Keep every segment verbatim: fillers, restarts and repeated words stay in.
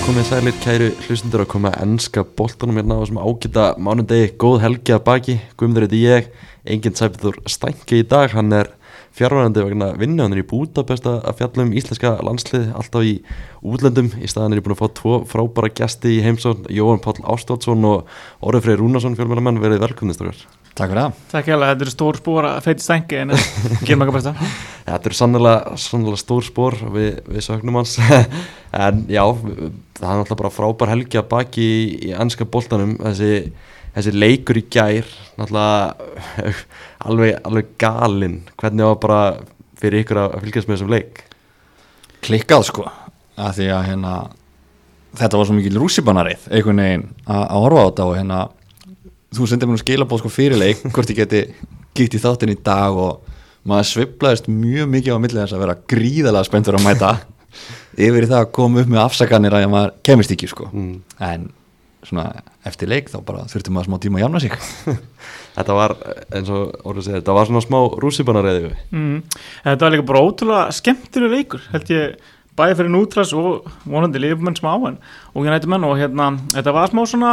komið sælir kæru hlustundur að koma enska boltanum hérna á þessum ágæta mánudegi, góð helgi að baki. Guðmundur heiti ég, enginn Sæbjörn Stænke í dag, hann er fjárvarandi vegna vinnu, hann er í Búdapest að fjalla um íslenska landslið, alltaf í útlöndum. Í staðan er ég búin að fá tvo frábæra gesti í heimsókn, Jóhann Páll Ástótsson og Orri Freyr Rúnarsson, fjölmiðlamenn, verið velkomnir strákar. Takk fyrir það. Takk hjá það, þetta eru stór spór að feiti Stænke en gerum eitthvað besta. Þetta eru sannlega, sannlega stór spór, við, við sögnum hans, en já, það er náttúrulega bara frábær helgi að baki í, í enska boltanum, þessi, þessi leikur í gær, náttúrulega alveg, alveg galinn, hvernig var bara fyrir ykkur að fylgjast með þessum leik? Klikkað sko, að því að hérna, þetta var svo mikil rússibanarið, einhvern veginn að, að horfa á þetta og hérna, þú sendir mér nú skilabóð sko fyrir leik, hvort ég geti gitt í þáttinn í dag og maður sveiflaðist mjög mikið á milli þess að vera gríðalega spenntur að mæta yfir í það að koma upp með afsakanir að maður kemist ekki sko, mm. en svona eftir leik þá bara þurfti maður smá tíma að jafna sig. Þetta var, eins og Orri segir, þetta var svona smá rússibanarið við. Mm. Þetta var líka bara ótrúlega skemmtilegur leikur, held ég, bæði fyrir nútras og vonandi liðmenn smá en og United menn og hérna, þetta var smá svona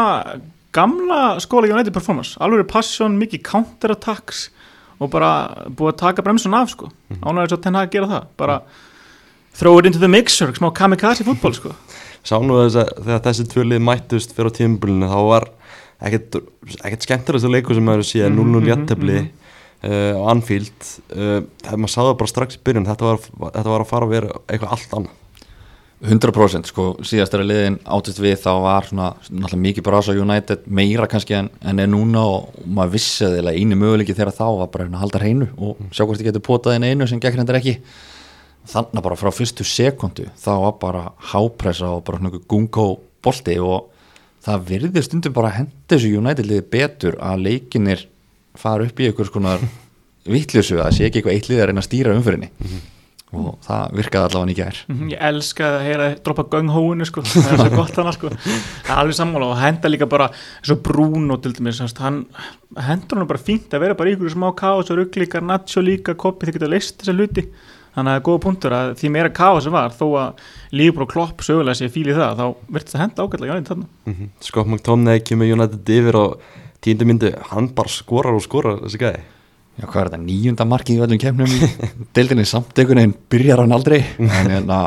gamla skóla United performance, alveg passion, mikið counter attacks og bara búið að taka bremsun af sko, mm. ánægir svo Ten Hag að gera það, bara throw it into the mixer, smá kamikaze fútból sko. Sá nú þess að þegar þessi tvö lið mættust fyrir á tímabilinu þá var ekkert, ekkert skemmtilegast leikur sem maður sé núll núll jafntefli mm, mm, mm. uh, á Anfield, uh, þegar maður sá það bara strax í byrjun, þetta var, þetta var að fara að vera eitthvað allt annað. hundrað prósent sko, síðast er að liðin átist við þá var svona náttúrulega mikið bara á United meira kannski en, en er núna og maður vissi að einu möguleiki þegar þá var bara að halda hreinu og sjá hvort þið getur potað inn einu sem gekk hendur ekki. Þannig bara frá fyrstu sekundu þá var bara hápressa og bara svona gungó bolti og það virði stundum bara að henda þessu United liði betur að leikinir fara upp í einhvers konar vitleysu, að sé ekki eitthvað eitt lið að reyna að stýra umfyrinni. Mm-hmm. og það virkaði allavega ekki gær. Mm-hmm, ég elska að heyra droppa gung-hóinu sko, það er svo gott hana sko, það er alveg sammála og henda líka bara svo Bruno til dæmis, hann hendur hann bara fínt að vera bara í ykkur smá kaos og rugglíkar, Nacho líka, Koppi, þið geta leist þessa hluti, þannig að það er góða punktur að því meira kaos sem var, þó að Liverpool og Klopp sögulega sé fíl í það, þá virðist það henda ágætlega United þarna. Mm-hmm. Scott McTominay kemur United yfir og tíundu myndu, hann bara skorar og skorar þessi gæði. Já, hvað er þetta, níunda markið í öllum keppnum í deildinni samt einhvern veginn byrjar hann aldrei en hérna,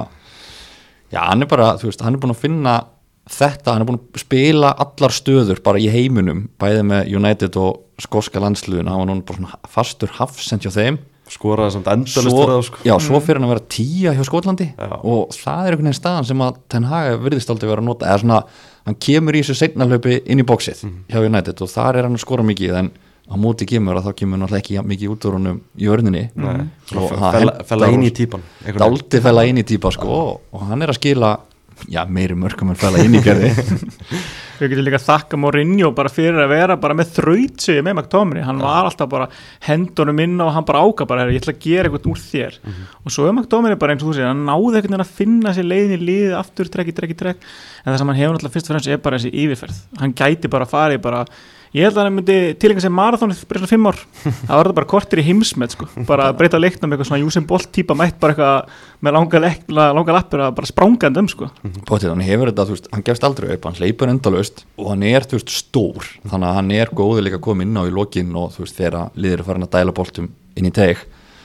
já, hann er bara, þú veist, hann er búin að finna þetta, hann er búin að spila allar stöður bara í heiminum, bæði með United og skóska landsliðuna, hann var núna bara svona fastur hafsend hjá þeim, skoraði samt endalaust fyrir það sko. Já, svo fyrir hann að vera tíja hjá Skotlandi já. Og það er einhvern veginn staðan sem að Ten Hag virðist aldrei vera að nota, eða svona hann kemur í þessu seinna hlaupi inn í bóksið mm. hjá United og þar er hann að skora mikið en á móti kemur að þá kemur náttúrulega ekki mikið út úr honum í örninni mm. og fella inn í típan dálítið fella inn í típa sko og, og hann er að skila já, meiri mörgum en fella inn í gerði. Við getum líka þakka Mourinho bara fyrir að vera bara með þrautseigju með McTominay, hann var alltaf bara hendunum inn og hann bara áka bara, ég ætla að gera eitthvað úr þér mm-hmm. og svo er McTominay bara eins og þú segir, hann náði einhvern veginn að finna sér leiðin í liðið aftur, trekk í trekk í trekk, en það sem hann hefur náttúrulega fyrst og fremst er bara þessi yfirferð, hann gæti bara farið bara ég held að hann myndi tilenga sig marathónið bara svona fimm ár, það var þetta bara kortir í heimsmet sko, bara breyta leiknum eitthvað svona Usain Bolt típa mætt bara eitthvað með langa, leik, langa lappir að bara sprangandi um sko. Bótið, hann hefur þetta, þú veist, hann gefst aldrei upp, hann hleypur endalaust og hann er, þú veist, stór, þannig að hann er góður líka að koma inn á í lokin og þú veist, þegar liður farin að dæla boltum inn í teig,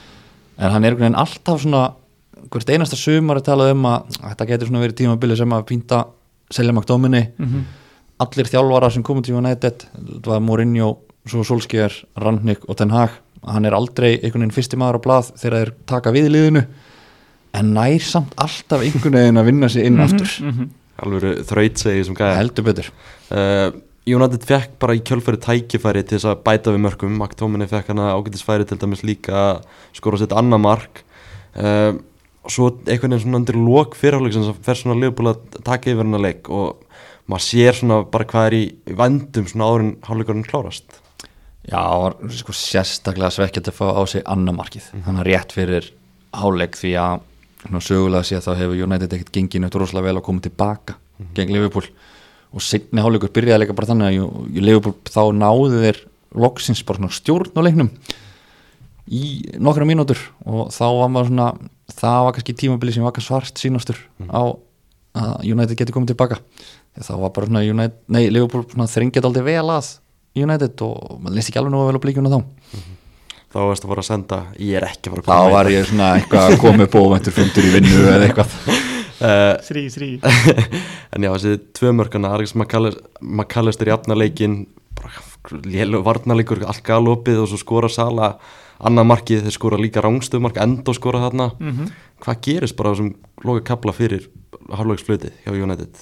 en hann er einhvern veginn alltaf svona, hvert einasta sumar er talað um að þetta getur svona verið tímabili sem að pínta selja McTominay mm-hmm. Allir þjálfarar sem komið til United, það var Mourinho, svo Solskjaer, Rangnick og Ten Hag, hann er aldrei einhvern veginn fyrsti maður á blað þegar þeir taka við liðinu, en nær samt alltaf einhvern veginn að vinna sig inn mm-hmm, aftur. Mm-hmm. Alveg þrautsegi sem gæði. Heldur betur. Uh, United fekk bara í kjölfæri tækifæri til þess að bæta við mörkum, McTominay fekk hana ágætisfæri til dæmis líka skora sitt annað mark, uh, og svo einhvern veginn svona undir lok fyrirháleiksins að fer svona Liverpool að taka yfir hana leik og maður sér svona bara hvað er í vandum svona árin hálfleikurinn klárast. Já, sko sérstaklega svekkjandi að fá á sig annað markið. Mm-hmm. Þannig að rétt fyrir hálfleik því að svona sögulega sé að þá hefur United ekkert gengið neitt rosalega vel að koma tilbaka mm-hmm. gegn Liverpool og seinni hálfleikur byrjaði líka bara þannig að Liverpool þá náðu þeir loksins bara svona stjórn á leiknum í nokkra mínútur og þá var maður svona það var kannski tímabili sem var svart sínastur mm-hmm. á að United geti komið tilbaka þá var bara svona United, nei, Liverpool þrengið aldrei vel að United og maður leist ekki alveg nú að vel á blíkjuna þá mm-hmm. Þá varst að fara að senda ég er ekki að fara að koma þá var ég svona eitthvað að koma upp óvæntur fundur í vinnu eða eitthvað þrý, þrý En já, þessi tvö mörkana Alex McAllister jafna leikinn lélu varnarleikur allt galopið og svo skora Sala annað markið, þeir skora líka rángstöðumark enda skora þarna mm-hmm. Hvað gerist bara þessum loka kapla fyrir hálfleiksflutið hjá United?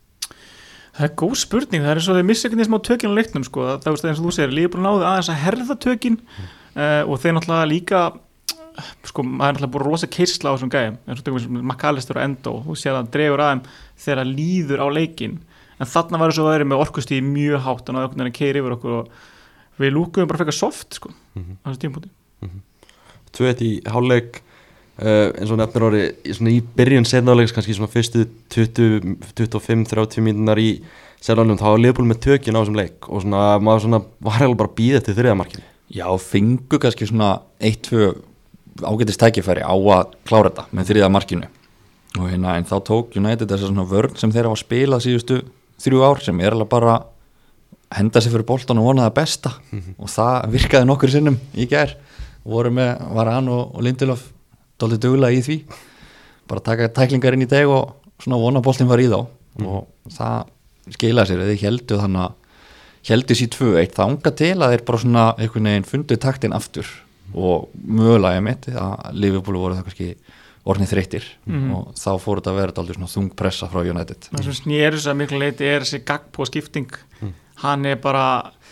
Það er góð spurning, það er eins og þeir missa ekki smá tökin á leiknum sko, það er eins og þú segir Liverpool náði aðeins að herða tökin mm. uh, og þeir náttúrulega líka sko, maður er náttúrulega búin rosa keisla á þessum gæjum eins og tökum við McAllister og Endo þú sér að hann dregur aðeim þegar það líður á leikin en þarna var þess að vera með orkustíði mjög hátt og náðu okkur að keira yfir okkur og við lúkuðum bara frekar soft sko, mm-hmm. á þessu tímpúti mm-hmm. tvö eitt í hálfleik Uh, eins og nefnir orði í, í byrjun setnáleiks kannski svona fyrstu tuttugu, tuttugu og fimm, þrjátíu mínútur í setnáleikum þá var Liverpool með tökin á þessum leik og svona maður svona var hefði bara bíðið til þriðja markinu Já, fengu kannski svona eitt, tvö ágætist tækifæri á að klára þetta með þriðja markinu og hérna en þá tók United þessa svona vörn sem þeir hafa spilað síðustu þrjú ár sem er alveg bara henda sig fyrir boltan og vona það besta mm-hmm. og það virkaði nokkur sinnum í gær voru með Varane og, og Lindelof dálítið duglega í því bara taka tæklingar inn í deg og svona vona boltinn var í þá mm. og það skilaði sér eða heldu þannig að heldu sér tvö eitt þanga til að þeir bara svona einhvern veginn fundu taktinn aftur og mögulega ég mitt að Liverpool voru það kannski orðnið þreyttir mm. og þá fór þetta að vera dálítið svona þung pressa frá United Það sem snýr þess að miklu leiti er þessi Gakpo skipting mm. hann er bara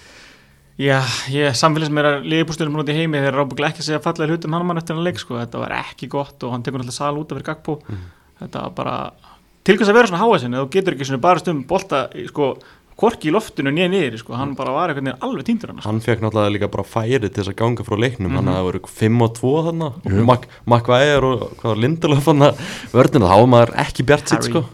Já, ég samfélags mér að liðbúrstöðum út í heimi þeir eru ábygglega ekki að segja fallega hlutum hann mann eftir hann leik sko, þetta var ekki gott og hann tekur alltaf sal út af fyrir Gakpo mm. þetta var bara, til hvers að vera svona háa sinni þú getur ekki svona bara stum bolta sko, hvorki í loftinu nýja niður sko, hann bara var einhvern veginn alveg týndur hann sko. Hann fekk náttúrulega líka bara færi til þess að ganga frá leiknum, mm-hmm. hann að það voru fimm og tvö þarna og Maguire og hvað var Lindelof hann að vörðina, þá var maður ekki bjart sitt sko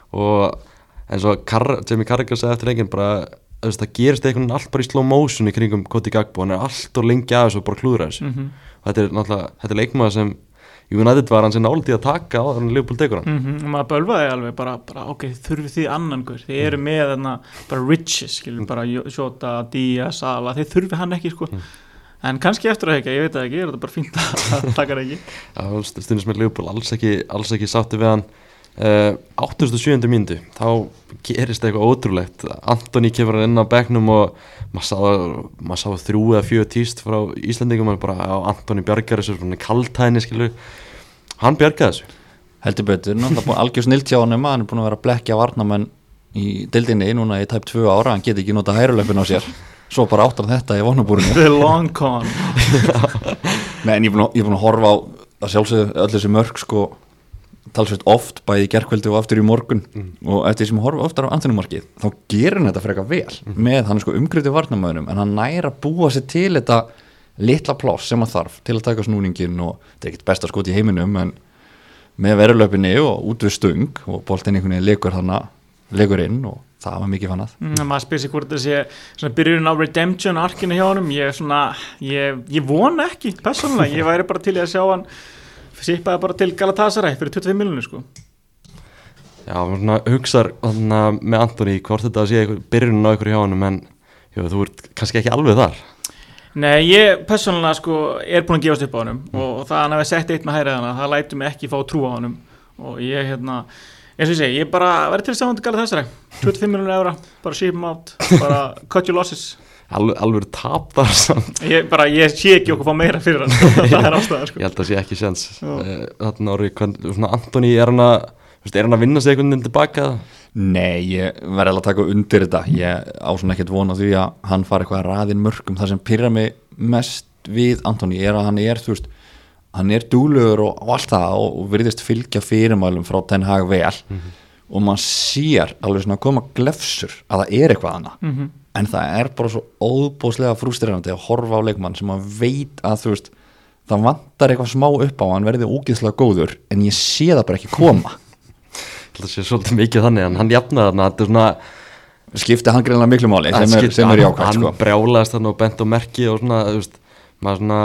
og eins og Kar- Jamie Carragher sagði eftir leikin bara það gerist einhvern veginn allt bara í slow motion í kringum Cody Gakpo, hann er allt og lengi að þessu og bara klúðra þessu mm-hmm. og þetta er náttúrulega, þetta er leikmaður sem United var hann sem nált í að taka á þannig að Liverpool tekur hann mm-hmm. og maður bölvaði alveg bara, bara ok, þurfið þið annan hver, þið eru með þarna bara riches, skilur, mm. bara Jota, Díaz, Sala, þið þurfið hann ekki sko mm. en kannski eftir að hekja, ég veit það ekki, er þetta bara fínt að taka það ekki Já, stundum með Liverpool alls ekki, alls ekki sátti við hann Uh, áttugasta og sjöundu mínútu þá gerist eitthvað ótrúlegt Antoni kemur inn á bekknum og maður sá, maður sá þrjú eða fjögur tíst frá Íslendingum og bara á Antoni bjargar þessu svona kaltæni skilur hann bjargaði þessu heldur betur, náttúrulega búin algjör snilt hjá hann hann er búin að vera að blekkja varnarmenn í deildinni núna í tæp tvö ára hann get ekki nota hæruleipin á sér svo bara áttar þetta í vonabúrinu the long con Nei, en ég er búin að, ég er búin að horfa á að sjálfsögðu öll þessi mörk sko talsveit oft bæði í gærkvöldi og aftur í morgun mm. og eftir því sem horfa oftar á Antoni-markið þá gerir hann þetta frekar vel mm. með hann er sko umgrutið varnarmöðunum en hann næra búa sér til þetta litla pláss sem hann þarf til að taka snúningin og þetta er ekkert besta skot í heiminum en með veruleipinni og út við stöng og boltin einhvern veginn leikur þarna leikur inn og það var mikið fannað mm, maður spyrir sig hvort það sé svona byrjun á redemption arkinu hjá honum ég, svona, ég, ég vona ekki persónulega, ég væri bara til að sjá hann sýpaði bara til Galatasaray fyrir tuttugu og fimm miljónir sko Já, svona hugsar hana, með Antoni hvort þetta sé byrjunin á ykkur hjá honum en já, þú ert kannski ekki alveg þar Nei, ég persónulega sko er búin að gefast upp á honum mm. og, og það hann hefði sett eitt með hæriðana það lætur mig ekki fá trú á honum og ég hérna, eins og ég segi, ég bara verði til að sjá hann til Galatasaray tuttugu og fimm miljónir eura, bara ship him out bara cut your losses Al, alveg tap þar samt ég, bara, ég sé ekki okkur fá meira fyrir hann það er ástæða sko. Ég held að það sé ekki sjans Þannig orði, svona Antoni er hann að er hann að vinna sig einhvern veginn tilbaka? Nei, ég verði alveg að taka undir þetta ég á svona ekkert vona því að hann fari eitthvað að raðin mörgum það sem pyrra mig mest við Antoni er að hann er þú veist, hann er dúlugur og, og allt það og, og virðist fylgja fyrirmælum frá Ten Hag vel mm-hmm. og maður sér alveg svona að koma glefsur að það er eitthvað hana mm-hmm. en það er bara svo óbúslega frústrerandi að horfa á leikmann sem að veit að þú veist, það vantar eitthvað smá upp á hann verði ógeðslega góður en ég sé það bara ekki koma Það sé svolítið mikið þannig en hann jafnaði þarna þetta er svona skipti hann greinlega miklu máli sem er, sem er jákvæmt hann sko. brjálaðist þarna og bent á merki og svona þú veist, maður svona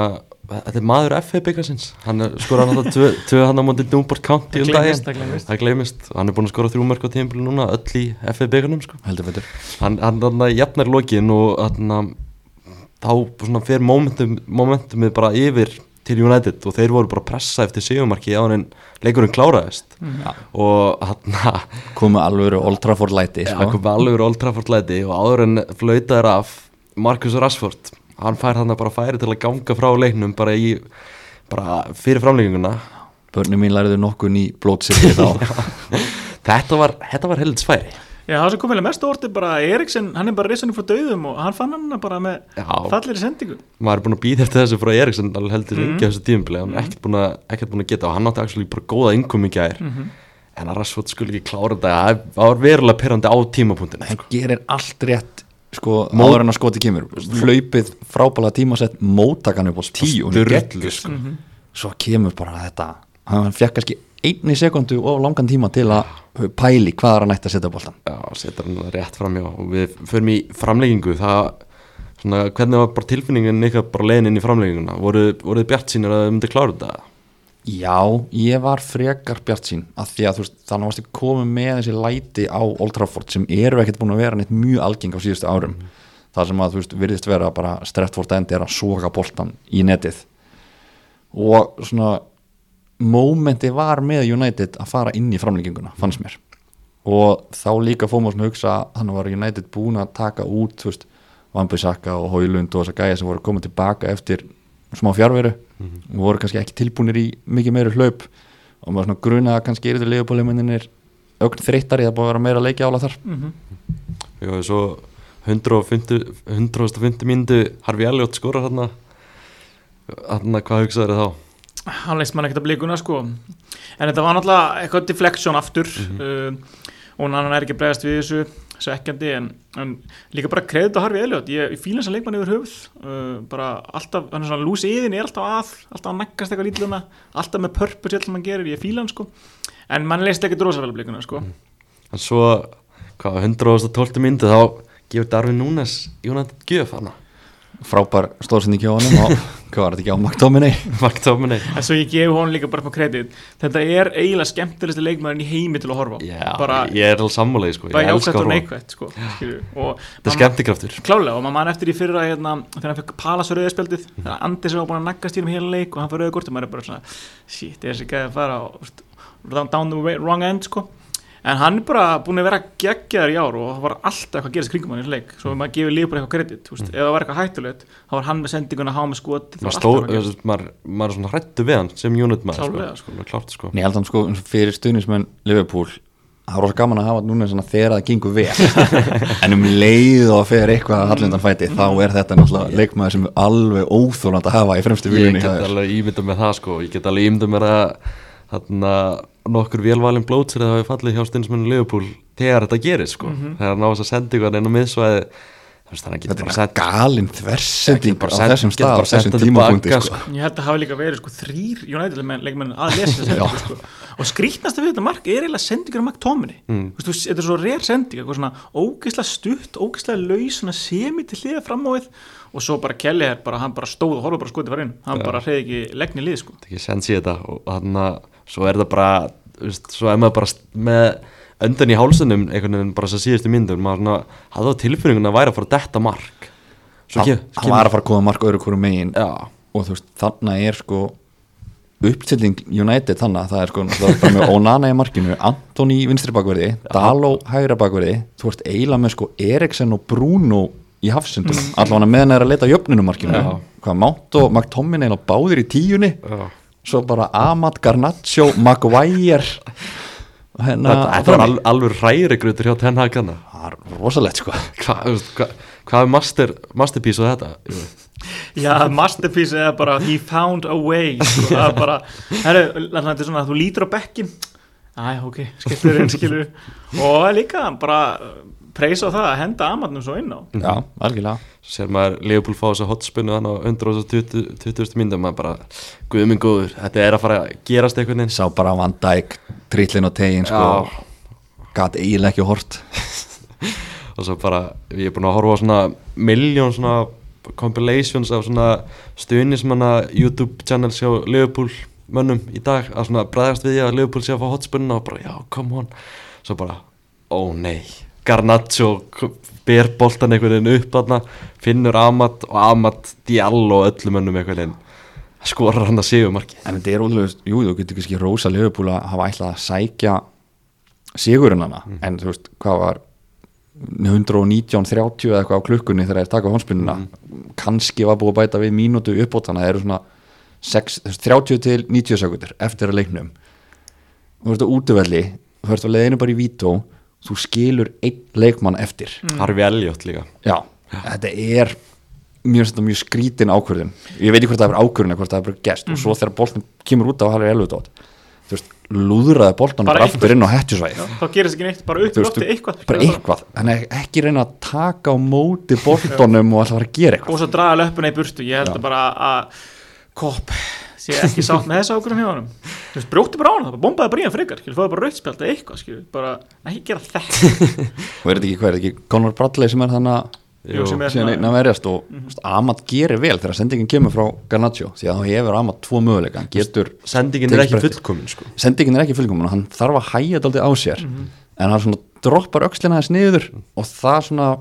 þetta er maður F A byggarsins, hann skora hann tvö, tvö hann á móti Newport County um daginn, það gleymist, hann er búin að skora þrjú mörk á tímabili núna, öll í F A byggarnum sko. heldur betur hann, hann, hann jafnar lokin og hann, þá svona fer momentum, momentumið bara yfir til United og þeir voru bara að pressa eftir sigumarki á hann leikurinn kláraðist ja. og hann komu alveg Old Trafford læti sko. ja, komu alveg Old Trafford læti og áður en flautaður af Marcus Rashford, hann fær hann bara færi til að ganga frá leiknum bara í bara fyrir framlenginguna. Börnum mín læriðu nokkuð í blótsirki þá þetta var, þetta var heldur sværi. Já, það sem kom vel mest orðið bara Eriksen, hann er bara risanum frá dauðum og hann fann hann bara með fallir í sendingu. Maður er búin að býða eftir þessu frá Eriksen heldur mm. ekki á þessu tímabili, hann er ekkert búin að ekkert búin að geta og hann átti actually bara góða innkomu í gær. Mm -hmm. En að Rashford skulle ekki klára þetta, það var verulega pirrandi á tímapunktinu. Hann gerir allt rétt sko áður en að skoti kemur hlaupið frábælega tímasett móttakan upp á tíu og gegn sko. mm -hmm. svo kemur bara þetta hann fekk kannski einni sekundu og langan tíma til að pæli hvað er hann ætti að setja boltan. Já, setja hann rétt fram já og við förum í framleggingu það, svona, hvernig var bara tilfinningin ykkar bara leiðin inn í framlegginguna, voru, voruð bjartsýnir að þau myndi klára þetta? Já, ég var frekar bjartsýn af því að þú veist, þannig varstu komið með þessi læti á Old Trafford sem eru ekkert búin að vera neitt mjög algeng á síðustu árum mm. það sem að þú veist, virðist vera bara Stretford End er að soga boltan í netið og svona mómenti var með United að fara inn í framlenginguna, fannst mér og þá líka fórum við að hugsa þannig var United búin að taka út þú veist, Wan-Bissaka og Højlund og þess að gæja sem voru komið tilbaka eftir smá fjárveru mm -hmm. og voru kannski ekki tilbúinir í mikið meira hlaup og maður svona gruna að kannski eru þetta leifbóliðmennir ögn þreyttari, það búið að vera meira leiki ála þar mm -hmm. Já, svo hundrað og fimmtíu mínútu Harvey Elliott skorar hérna hérna, hvað hugsaður þá? Hann leist mann ekkert að blikuna sko en þetta var náttúrulega eitthvað deflection aftur mm -hmm. uh, og hann er ekki bregðast við þessu svekkjandi en, en líka bara kredit á Harvey Elliott, ég, ég fíla þess að leikmann yfir höfuð uh, bara alltaf, hann er svona lúsi yðin er alltaf að, alltaf að næggast eitthvað lítluna alltaf með purpose alltaf mann gerir, ég fíla hann sko en mann leist ekkert rosalega blikuna sko mm. En svo, hvað, hundrað og tólftu mínútu þá gefur Darwin Núñez United gjöf hana frábær stórsending hjá honum og hvað var þetta ekki á McTominay McTominay en svo ég gef honum líka bara på kredit þetta er eiginlega skemmtilegsti leikmaðurinn í heimi til að horfa já, bara, ég er alveg sammála sko, bara jákvæmt og neikvæmt sko, og þetta er skemmtikraftur klálega og maður mann eftir í fyrra hérna, þegar hann fekk Palace á rauðspjaldið mm. þegar Andi sem var búin að naggast í um heila leik og hann fær rauða kort og maður er bara svona shit, það er þessi gæði að fara á, down the wrong end sko en hann er bara búin að vera geggjaður í ár og það var alltaf eitthvað að gerast kringum hann í leik svo maður gefur líka bara eitthvað kredit mm. ef það var eitthvað hættulegt þá var hann með sendinguna að hafa með skot maður, maður, maður er svona hrættu við hann sem United maður Klálega, sko. sko, klárt, sko. Nei, ég held hann sko fyrir stuðnismenn Liverpool það var rosa gaman að hafa núna svona þegar það gengur vel en um leið og fyrir eitthvað hallindan fæti þá er þetta náttúrulega leikmaður sem er alveg óþólandi að hafa í fremstu viljunni ég get alveg ímyndað með það sko ég get alveg ímyndað með það þarna nokkur velvalin blótsir það hafi fallið hjá stundismennu Liverpool þegar þetta gerir sko mm -hmm. þegar náðast að senda ykkur inn á miðsvæði þetta er galinn þversending á þessum stað á þessum tímapunkti sko. Ég held að hafa líka verið sko þrýr United-leikmenn að lesa þetta sko. og skrýtnasta við þetta mark er eiginlega sendingur á McTominay mm. þetta er svo reyr sending svona ógeðslega stutt, ógeðslega laus svona semi til hliða fram á við og svo bara Kelly er bara, hann bara stóð og horfði bara skotið var inn, hann ja. bara reyði ekki leggni lið sko. Þetta er ekki sens í þetta og þannig að svo er það bara, veist, svo er maður bara með öndan í hálsunum einhvern veginn bara svo síðustu myndur maður hafði á tilfinningun að væri að fara að detta mark svo hann, hann var að fara að koma mark öðru hverju megin ja. og þú veist, þannig er sko uppstilling United þannig að það er sko það er með Onana í markinu, Antoni vinstri bakverði, ja. Daló hægra bakverði þú veist, eiginlega með sko Eriksen og Bruno í hafsendum, mm. allavega meðan er að leita jöfninu markinu, ja. Hvað Mount og McTominay og báðir í tíunni ja. Svo bara Amat, Garnacho, Maguire Hennar, þetta var al, alveg ræri grötur hjá Ten Hag hana. Það er rosalegt sko Hvað hva, hva er master, masterpiece á þetta? Já, masterpiece er bara he found a way sko. Það er bara, herru, þetta er svona að þú lítur á bekkin æ, ok, skilur inn, skilur og líka bara preisa á það að henda Amatnum svo inn á Já, algjörlega Sér maður Leopold fá þess að hotspunni þannig á hundrað og tuttugu mínútum maður bara, guð minn góður, þetta er að fara að gerast einhvern veginn Sá bara Van Dijk, trillin og tegin sko, gat eiginlega ekki hort og svo bara, ég er búin að horfa á svona miljón svona compilations af svona stuðnismanna YouTube channels hjá Liverpool mönnum í dag að svona bregðast við því að Liverpool sé að fá hotspunna og bara já, come on svo bara, ó nei Garnacho ber boltan einhvern veginn upp þarna, finnur Amad og Amad Diallo og öllum mönnum einhvern veginn skorar hann að sigurmarki. En þetta er ótrúlega, jú, þú getur kannski rósa Liverpool að hafa ætlað að sækja sigurinn hana, mm. en þú veist, hvað var hundrað og nítján þrjátíu eða eitthvað á klukkunni þegar það er taka hónspinnuna, mm. kannski var búið að bæta við mínútu uppbót, þannig að það eru svona sex, þrjátíu til níutíu sekundur eftir að leiknum. Þú veist á útivelli, þú veist á leiðinu bara í vító, þú skilur einn leikmann eftir. Mm. Harfi Elliot líka. Já, Já. Þetta er mjög, mjög skrítin ákvörðun. Ég veit ekki hvort það er ákvörðun eða hvort það er bara gest mm. og svo þegar boltin kemur út á Harfi Elliot átt, þú veist, lúðraði boltan bara aftur inn á hetjusvæði. Þá gerist ekki neitt, bara upp í lofti eitthvað. Bara eitthvað, þannig ekki reyna að taka á móti boltanum og alltaf fara að gera eitthvað. Og svo draga löppuna í burtu, ég held að bara að Kopp sé ekki sátt með þessa ákvörðun hjá honum. Þú veist, brjótti bara á hann, það bombaði bara í hann frekar, skil, fóði bara rauðspjald eða eitthvað, skil, bara ekki gera þetta. Og er þetta ekki, hvað er þetta ekki, Conor Bradley sem er þannig að síðan einn að verjast og mm -hmm. Amad gerir vel þegar sendingin kemur frá Garnacho, því að þá hefur Amad tvo möguleika, hann getur sendingin er ekki fullkomin sko. Sendingin er ekki fullkomin og hann þarf að hægja dálítið á sér, mm -hmm. en hann svona droppar öxlina þess niður mm. og það svona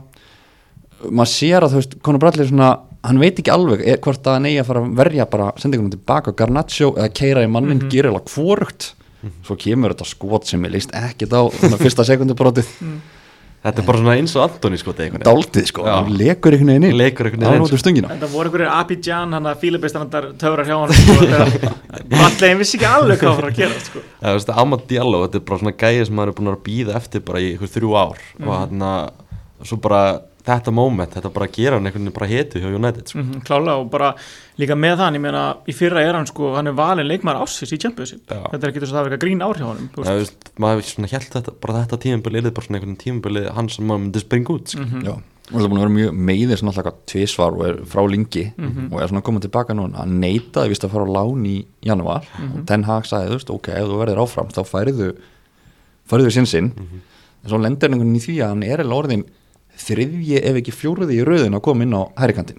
maður sér að þú veist, Conor Bradley svona hann veit ekki alveg er, hvort að hann eigi að fara að verja bara sendingunum tilbaka á Garnacho eða keira í mannin, mm -hmm. gerir alveg hvorugt mm -hmm. svo kemur þetta skot sem ég leist ekkert á fyrsta sekundubrótið mm. Þetta er bara svona eins og Antoni sko dáltið sko, hann lekur einhvern veginn inn lekur einhvern veginn inn sko. Þetta voru einhverjir Abidjan, hann að fílibistandar töfrar hjá hann sko, Bradley vissi ekki alveg hvað var að gera sko. Ja, þú veist, Amad Diallo, þetta er bara svona gæði sem maður er búin að bíða eftir bara í ykkur þrjú ár mm. og hann að svo bara þetta moment, þetta bara gera hann einhvern veginn bara hetu hjá United sko. mm-hmm, klálega og bara líka með það, ég meina í fyrra er hann sko, hann er valin leikmaður ársins í Championship, þetta er ekki þess að það verður grín ár hjá honum ja, veist, maður svona held þetta, bara þetta tímabili er bara svona einhvern tímabili hans sem maður myndi springa út sko. mm-hmm. Já, og það er búin að vera mjög meiðir svona alltaf tvisvar og er frá Lingi mm-hmm. og er svona komið tilbaka núna, hann neitaði vist að fara á lán í janúar mm-hmm. og Ten Hag sagði, þú veist, ok, ef þú verður áfram þá færiðu færiðu sinsinn mm-hmm. en svo lendir einhvern veginn í því að hann er alveg orðin þriðji ef ekki fjóruði í röðin að koma inn á hægrikantinn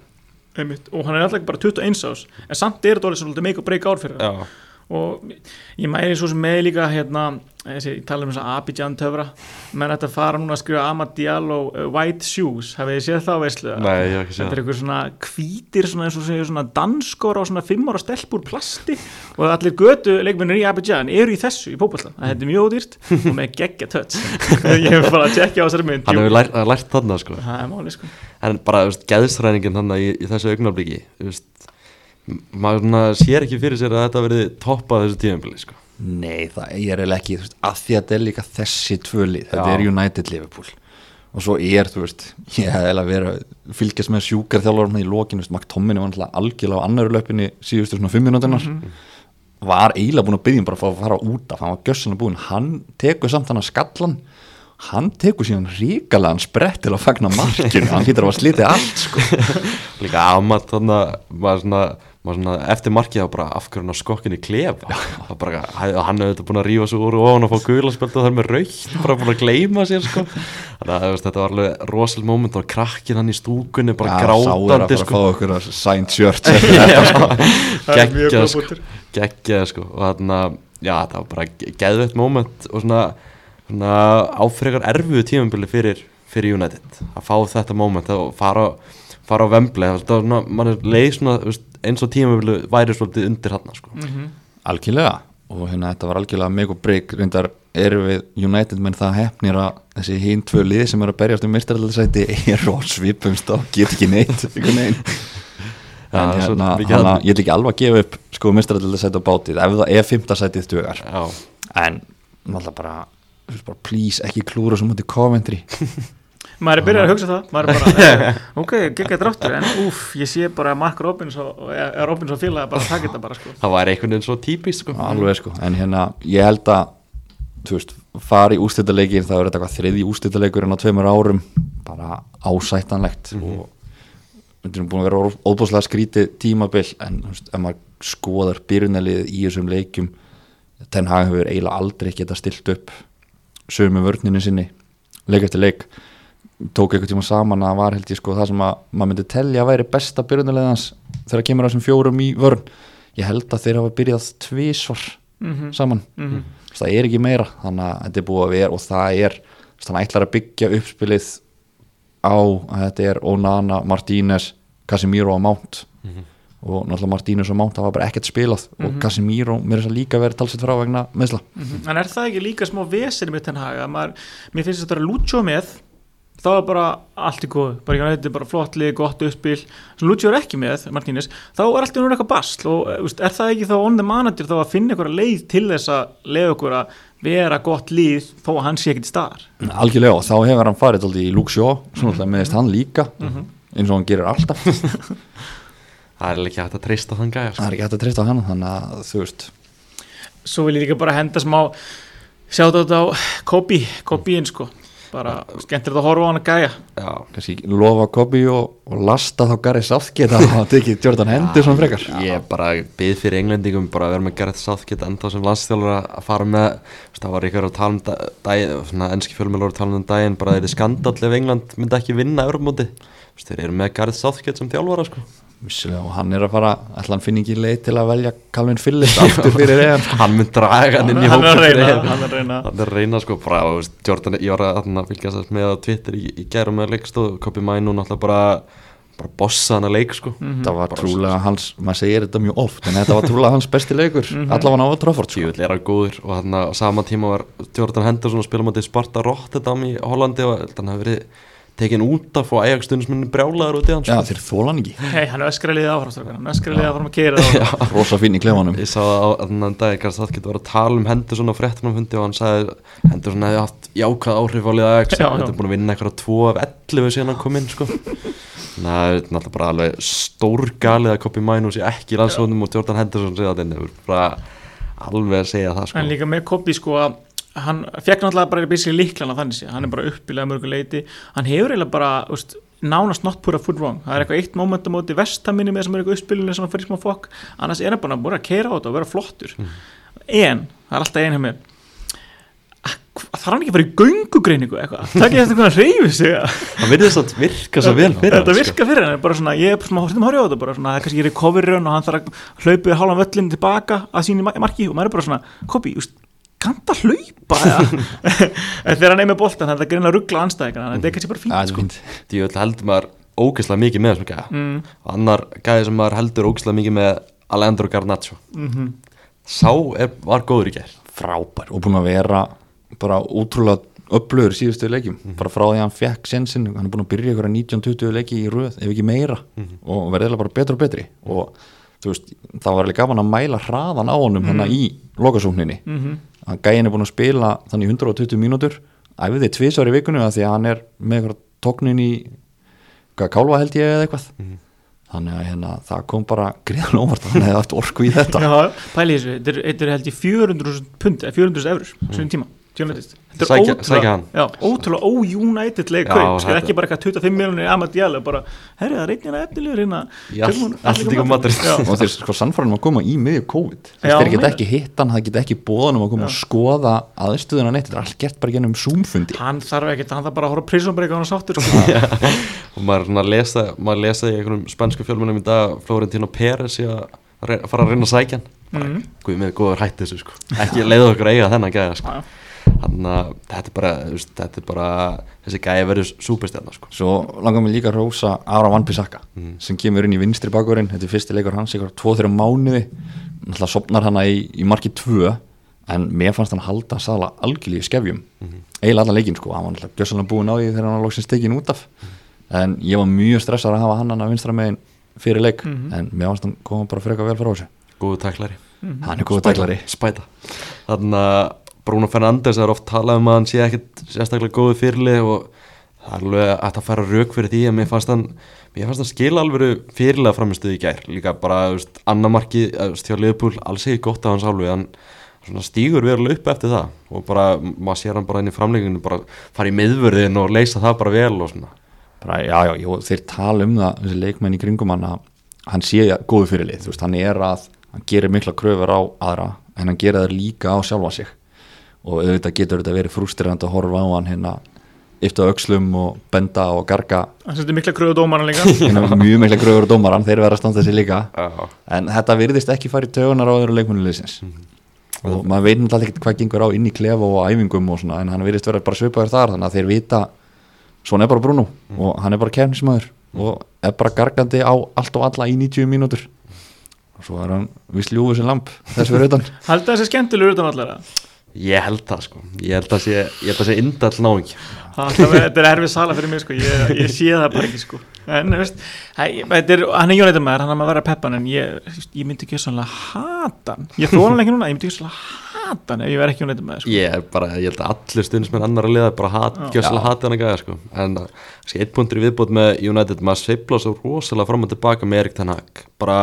og hann er alltaf bara tuttugu og eins ás en samt er þetta orðið svolítið make or break ár fyrir það og ég mæri svo sem með líka hérna, þessi, ég tala um þess að Abidjan töfra menn þetta fara núna að skrifa Amad Diallo uh, White Shoes, hafið þið séð það á veislu? Nei, ég hef ekki séð þetta er einhver svona hvítir svona eins og segja svona danskor á svona fimm ára stelp úr plasti og allir götu leikmennir í Abidjan eru í þessu í fótbolta, þetta er mjög ódýrt og með geggja töts ég hef bara að tjekkja á þessari mynd hann hefur lært, lært þarna sko. það er máli sko en bara geðsræningin þarna í, í þessu augnabliki maður sér ekki fyrir sér að þetta verði toppað þessu tímabili sko. Nei, það er eiginlega ekki veist, að því að þetta er líka þessi tvöli þetta Já. Er United Liverpool og svo er, þú veist, ég hef eiginlega verið að fylgjast með sjúkarþjálfarum í lokin, veist, McTominay var alltaf algjörlega á annar löpunni síðustu svona fimm minúturnar mm-hmm. var eiginlega búin að biðja bara að fá að fara út af, hann var gjössanlega búin, hann tekur samt hann að skallan hann tekur síðan ríkalegan sprett til að fagna markinu, hann getur að slítið allt sko. Líka Amad þannig var svona, var svona eftir markið þá bara afhverjum á skokkinni klefa bara, hann hefði þetta búin að rífa svo úr og hann að fá gulaspjald og það er með rautt bara búin að gleyma sér sko. Þannig að þetta var alveg rosalega moment og krakkin hann í stúkunni bara ja, grátandi sko. Sá er að fara að fá okkur að signed shirt geggjað sko, geggjað sko og þannig að já, það var bara geðveitt moment og svona áfrekar erfiðu tímabili fyrir, fyrir United að fá þetta moment og fara, fara á Wembley mann er leið svona eins og tímabili væri svolítið undir hann sko. mm-hmm. Algjörlega og hérna þetta var algjörlega mega break reyndar erum við United menn það hefnir að þessi hinn tvö lið sem eru að berjast um meistaraldarsæti eru á svipumst og get ekki neitt ekki neitt en ja, hérna hana, ég vil ekki alveg að gefa upp sko meistaraldarsæti á bátið ef það er fimmta sætið dugar en náttúrulega bara bara please ekki klúra svo mútið Coventry maður er byrjað að hugsa það maður er bara, eh, ok, geggjað dráttur en úf, ég sé bara Mark Robbins og er Robbins og félag bara að taka þetta bara sko. það var einhvern veginn svo típist sko. alveg sko, en hérna ég held að þú veist, fara í úrslitaleikin það er þetta hvað þriðji úrslitaleikur en á tveimur árum bara ásættanlegt mm-hmm. og þetta er búin að vera óbúslega skrítið tímabil en þú veist, ef maður skoðar byrjunarlið í þessum leikjum Ten Hag hefur eiginlega aldrei geta stilt upp sömu vörninu sinni leik eftir leik tók einhvern tíma saman að var held ég sko það sem að maður myndi telja að væri besta byrjunarlega hans þegar kemur á þessum fjórum í vörn. Ég held að þeir hafa byrjað tvisvar Mhm. saman Mhm. það er ekki meira, þannig að þetta er búið að vera og það er, þannig að ætlar að byggja uppspilið á að þetta er Onana, Martínez, Casemiro og Mount og náttúrulega Martínez og Mount það var bara ekkert spilað og Casemiro mér er þess að líka verið talsett frá vegna meðsla. Mhm. En er það ekki líka smá vesir með Ten Hag að maður, mér finnst þetta að Lucho með þá er bara allt í góð, bara ekki, þetta er bara flott lið, gott uppspil, sem Lucho er ekki með Martínez, þá er allt í núna eitthvað basl og veist, er það ekki þá on the manager þá að finna einhverja leið til þess að leiða okkur að vera gott lið þó að hann sé ekkert í staðar. Algjörlega, og þá hefur hann farið alltaf í Luke Shaw, svona alltaf meðist hann líka eins og hann gerir alltaf Það er ekki hægt að treysta þann gæja sko. það er ekki hægt að treysta á hann, þannig að þú veist Svo vil ég líka bara henda smá sjáta þetta á Kobi Kobiinn sko, bara skemmtilegt að horfa á hann að gæja. Já, kannski lofa Kobi og, og lasta þá Gareth Southgate að hafa tekið Jordan Henderson frekar. ég bara bið fyrir englendingum bara að vera með Gareth Southgate ennþá sem landsþjálfur að fara með, veist, það var ykkur að tala um daginn, svona enski fjölmiðlar að tala um daginn bara þeir eru skandall ef England myndi ekki vinna Evrópumótið, þeir eru með Gareth Southgate sem þjálfara sko. Vissulega, og hann er að fara, ætla hann finni ekki leið til að velja Calvin Phillips aftur fyrir E M. Hann mun draga hann inn í Hann hópinn er að fyrir reyna, E M. hann er að reyna. Hann er að reyna sko bara, veist, Jordan, ég var að, að fylgjast þess með á Twitter í, í gærum með leikstóð, Kobi Mainu náttúrulega bara bara bossa hann að leik sko. Mhm. Það var trúlega hans, maður segir þetta mjög oft en þetta var trúlega hans besti leikur allavega á Old Trafford sko. Tjúvill er hann góður og hann á sama tíma var Jordan Henderson að spila motið Sparta Rotterdam í Hollandi og hann hefur verið tekin út af og Ajax stundismennin brjálaður út í hann sko. Já, þeir þólan ekki. Hei, hann er öskra liðið áfram strákar, hann er öskra liðið áfram að keira það. Rosa fín í klefanum. Ég sá það á þannig dag Gareth Southgate var að tala um Henderson á fréttunarfundi og hann sagði Henderson hefði haft jákvæð áhrif á liðið Ajax, Já, já. þetta er búin að vinna eitthvað tvo af ellefu síðan hann kom inn sko. Það er náttúrulega bara alveg stórgalið að Kobi Mainu sé ekki í landsliðunum og Jordan Henderson sé það inn, það er bara alveg að segja það sko. En líka með Kobi sko að hann fekk náttúrulega bara basically líklana þannig sé, hann er bara uppbylað mörgu leiti, hann hefur eiginlega bara, veist, nánast not put a foot wrong, það er eitthvað eitt moment á móti Vestaminni með þessum eitthvað uppbylunni sem hann fyrir smá fokk, annars er hann bara að keira á þetta og vera flottur, mm. en það er alltaf ein hjá mér, þarf hann ekki að fara í göngugreiningu eitthvað, það er ekki eftir hvernig að reyfi sig Það virðist að virka svo vel fyrir þetta virka fyrir hann, bara svona, ég er svona hórtum horfið á þetta bara svona, það er kannski recovery run og hann þarf að hlaupa hálfan völlin tilbaka að sínu marki og maður er bara svona, Kobi, just kannta hlaupa en þegar hann er með boltan þetta er greinlega ruggla anstæðingar þetta er kannski bara fínt sko. Því öll heldur maður ógeðslega mikið með þessum gæða mm. og annar gæði sem maður heldur ógeðslega mikið með Alejandro Garnacho mm-hmm. sá er, var góður í gær frábær og búin að vera bara útrúlega öflugur síðustu leikjum mm-hmm. bara frá því að hann fekk sensin hann er búin að byrja ykkur að nítján til tuttugu leiki í röð ef ekki meira mm-hmm. og verði bara betur og betri og þú veist, það var alveg gaman að mæla hraðan á honum mm-hmm. hérna í lokasókninni mm-hmm. að gæin er búin að spila þannig hundrað og tuttugu mínútur æfði tvisvar í vikunni að því að hann er með eitthvað tóknin í kálva held ég eða eitthvað mm. þannig að hérna, það kom bara greiðan óvart hann hefði haft orku í þetta Já, pæli þessu, þetta er held ég fjögur hundruð þúsund pund eða fjögur hundruð þúsund eurur mm. svona tíma þetta er Sækja- ótrúlega, sækja hann. já, ótrúlega ó-United leik Já, kaup, sko, þetta- ekki bara eitthvað tuttugu og fimm miljónir Amadíal bara, herri það er einnig að efnilegur hérna Í all- Atletico Madrid. Já. og þeir sko sannfæranum að koma í miðju COVID Já, þeir geta meina. ekki hitt hann, það geta ekki bóðanum að koma að skoða aðstöðuna neitt, þetta er allt gert bara gennum Zoom-fundi hann þarf ekkert, hann þarf bara að horfa Prison Break og hann er sáttur sko. og maður, svona, lesa, maður lesa í einhverjum spænsku fjölmennum í dag Florentino Pérez í að reyna, fara að reyna að sækja hann Mhm. Guð með góður hætti þessu sko. ekki leiðu okkur að eiga þennan gæða sko. Já. þannig að þetta er bara, þú veist, þetta er bara þessi gæði verður súperstjarnar sko. svo langar mér líka að rósa Aron Wan-Bissaka Mm. sem kemur inn í vinstri bakverðin þetta er fyrsti leikur hans, ykkur tvo þrjá mánuði náttúrulega sopnar hana í, í marki tvö en mér fannst hann halda Sala algjörlega í skefjum Mhm. eiginlega allan leikinn sko, hann var náttúrulega gjössalega búinn á því þegar hann var loksins tekin út af en ég var mjög stressað að hafa hann hann að vinstra megin fyrir leik Mhm. en mér fannst hann koma bara frekar vel frá þessu góðu tæklari hann er góð tæklari spæta þannig að Bruno Fernandes er oft talað um að hann sé ekkit sérstaklega góðu fyrirlið og það er alveg hægt að færa rauk fyrir því að mér fannst hann mér fannst hann skila alveg fyrirlega framistuð í gær líka bara, þú veist, annamarki hjá Liverpool, alls ekki gott af hans hálfu hann svona stígur verulega upp eftir það og bara, maður sér hann bara inn í framlegginu bara fara í miðvörðin og leysa það bara vel og svona bara, já, já, já, þeir tala um það þessi leikmenn í kringum hann að hann sé góðu fyrirlið, þú veist, hann er að hann gerir mikla kröfur á aðra en hann gerir það líka á sjálfa sig og auðvitað getur þetta verið frústrerandi að horfa á hann hérna yfta öxlum og benda og garga Það setur mikla kröfu dómarna líka mjög mikla gröfur og dómaran, þeir verða að standa sig líka Já. en þetta virðist ekki fara í taugunar á öðru leikmannuleysins mm. og maður veit náttúrulega ekki hvað gengur á inn í klefa og æfingum og svona, en hann virðist vera bara svipaður þar, þannig að þeir vita svona er bara Bruno mm. og hann er bara kefnismæður mm. og er bara gargandi á allt og alla í níutíu mínútur og svo er hann viss ljúfur sem lamp þess fyrir utan. Haldið það sé skemmtilegur utan allara? Ég held það sko, ég held það sé ég held það sé indall náingi. Þetta er erfið sala fyrir mig sko, ég, ég sé það bara ekki sko, en veist þetta er, hann er United maður, hann er maður að vera peppan en ég, ég myndi ekki sannlega hata hann, ég þóla hann ekki núna, ég myndi ekki sannlega hata hann ef ég verð ekki United maður sko. Ég er bara, ég held að allir stundismenn annar að liða bara hat, gjössalega hata hann að gæða sko, en þessi eitt punktur í viðbót með United, maður sveifla svo rosalega fram og tilbaka með Erik Ten Hag, bara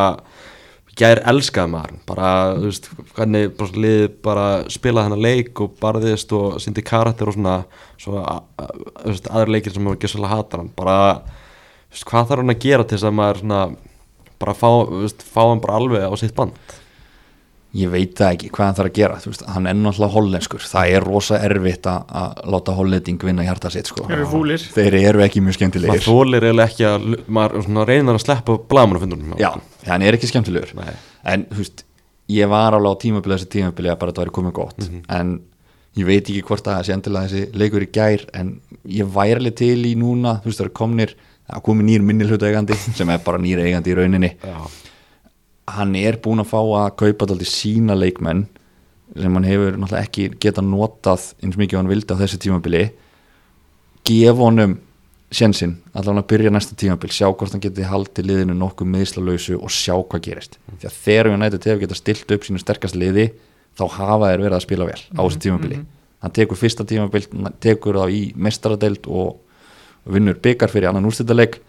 gær elskaði maður bara, þú veist, hvernig bara liðið bara spilaði hennar leik og barðist og sýndi karakter og svona svo, þú veist, aðra leikir sem maður gjössalega hatar hann, bara þú veist, hvað þarf hann að gera til þess að maður svona bara fá, þú veist, fá hann bara alveg á sitt band? Ég veit það ekki hvað hann þarf að gera, þú veist, hann er náttúrulega hollenskur, það er rosa erfitt að láta hollending vinna hjarta sitt sko. Eru fúlir. Þeir eru ekki mjög skemmtilegir. Maður þolir eiginlega ekki að, maður svona reynar að sleppa blaðmannafundunum. Já, hann er ekki skemmtilegur. Nei. En þú veist, ég var alveg á tímabili þessi tímabili að bara þetta væri komið gott, mm-hmm. en ég veit ekki hvort að þessi endilega þessi leikur í gær, en ég væri alveg til í núna, þú veist, það er komnir, það komið nýr minnihlutaeigandi sem er bara nýr eigandi í rauninni. Já. Hann er búinn að fá að kaupa alltaf sína leikmenn sem hann hefur náttúrulega ekki geta notað eins mikið og hann vildi á þessu tímabili, gefa honum sénsinn, allavega að byrja næsta tímabil, sjá hvort hann geti haldið liðinu nokkuð meðslalausu og sjá hvað gerist mm. því að þegar við nættum til að geta stilt upp sínu sterkast liði, þá hafa þeir verið að spila vel á þessu tímabili, mm -hmm. hann tekur fyrsta tímabil, hann tekur þá í meistaradeild og vinnur bikar fyrir annan úrslitaleik,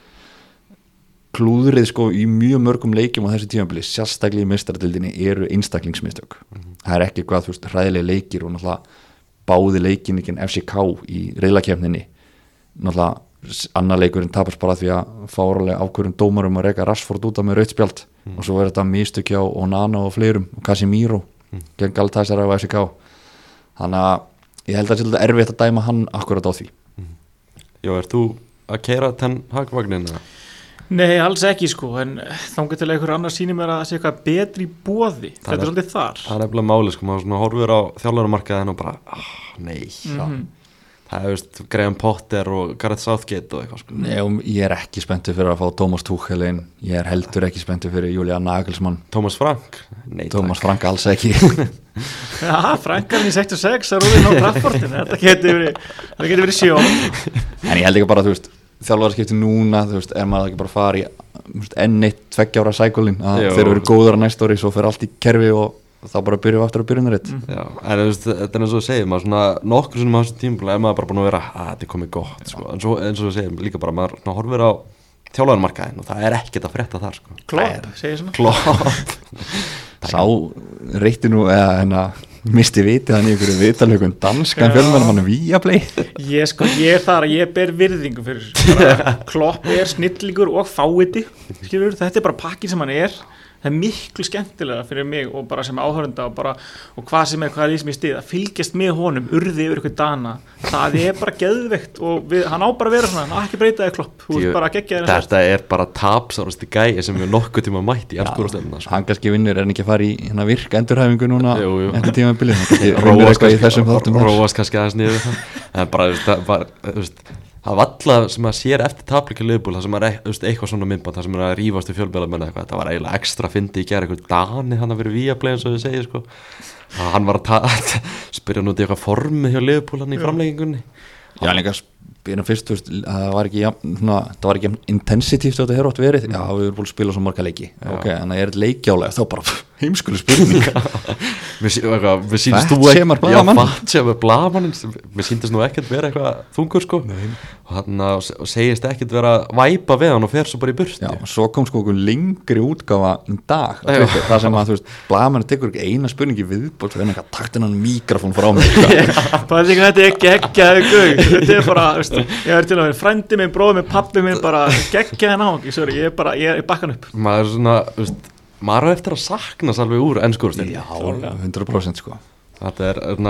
klúðrið sko í mjög mörgum leikjum á þessu tímabili, sérstaklega í meistaradildinni eru einstaklingsmistök mm-hmm. það er ekki hvað, þú veist, hræðilega leikir og náttúrulega báði leikinnikinn F C K í riðlakeppninni, náttúrulega annar leikurinn tapast bara því að fáralega ákvörðum dómarum að reka Rashford út af með rautt spjald mm. og svo er þetta mistök hjá Onana og fleirum og Casemiro mm. gegn Galatasaray á F C K, þannig að ég held að það er svolítið erfitt að dæma hann akkurat á því mm. Jó, er þú að keyra Ten Hag vagninn? Nei, alls ekki sko, en þangað til einhver annar sýnir mér að það sé eitthvað betri í boði, þetta er svolítið þar. Það er nefnilega máli sko, maður svona horfir á þjálfaramarkaðin og bara, ah, nei, mm-hmm. það er, veist, Graham Potter og Gareth Southgate og eitthvað sko. Nei, og ég er ekki spenntur fyrir að fá Thomas Tuchel inn, ég er heldur ekki spenntur fyrir Julian Nagelsmann. Thomas Frank? Nei, Thomas takk. Frank alls ekki. Já, Frankarinn í sextíu og sex að rúðin á Traffordin, þetta getur verið, þetta getur verið sjón. En ég held ekki bara, þú veist, þjálfarskipti núna, þú veist, er maður ekki bara að fara í veist, enn eitt tveggja ára sækulin að þeir eru góður að næsta ári, svo fer allt í kerfi og þá bara byrjum við aftur að byrjuna rétt mm. Já, en þú veist, þetta er eins og þú segir maður svona nokkur sem á þessum tímabili er maður bara búin að vera að þetta er komið gott, sko, en svo, eins og þú segir líka bara maður svona horfir á þjálfarmarkaðin og það er ekkert að frétta þar, sko. Klopp, segir svona Klopp Sá reytti nú eða hérna misti vitið hann í einhverju vitalögun danskan fjölmennum hann Viaplay ég sko, ég er þar að ég ber virðingu fyrir Klopp er snillingur og fáiði, skilur, þetta er bara pakkin sem hann er, það er miklu skemmtilega fyrir mig og bara sem áhörunda og bara, og hvað sem er, hvað er því sem ég stið að fylgjast með honum, urði yfir ykkur dana það er bara geðveikt og við, hann á bara að vera svona, hann á ekki breytaði Klopp þú veist bara að gegja þér þetta er bara tapsárasti gæi sem við nokkuð tíma mætti í ennskúrastöndina sko. Hann kannski vinnur er hann ekki að fara í hérna virk endurhæfingu núna einhver tíma í byrju róast kannski aðeins niður en bara, það var, þú veist það var alltaf sem að sér eftir tapleika Liverpool það sem er eitthvað svona myndband það sem er að rífast við fjölmiðlamenn eitthvað það var eiginlega ekstra fyndi í gær eitthvað Dani hann að vera Viaplay eins og við segja sko að hann var að ta- spyrja nút í eitthvað formi hjá Liverpool hann í framleggingunni Já, líka spyrjum fyrst, þú veist, það var ekki svona, það var ekki intensitíft þetta hefur átt verið, já, við erum búin að spila svo marga leiki já. Ok, en það er leikjálega, þá bara heimskulu spurning Við sýndist þú ekki Já, fatt sem er blamaninn Við sýndist nú ekkert vera eitthvað þungur sko Nei. og hann og segist ekkert vera að væpa við hann og fer svo bara í burt Já, svo kom sko okkur lengri útgáfa í dag, það sem að, þú veist, blamaninn tekur ekki eina spurningi viðbót en eitthvað takt hennan mikrofón frá mig Þetta er geggjaði gaur Þetta er bara, veist, ég er til að vera frændi minn, bróði minn, pappi minn bara geggjaði náðan, sorry, ég er bara, ég er bakkan upp Maður er svona, veist maður er eftir að sakna alveg úr ennskúrastöndinni Já, hundra prósent sko Þetta er svona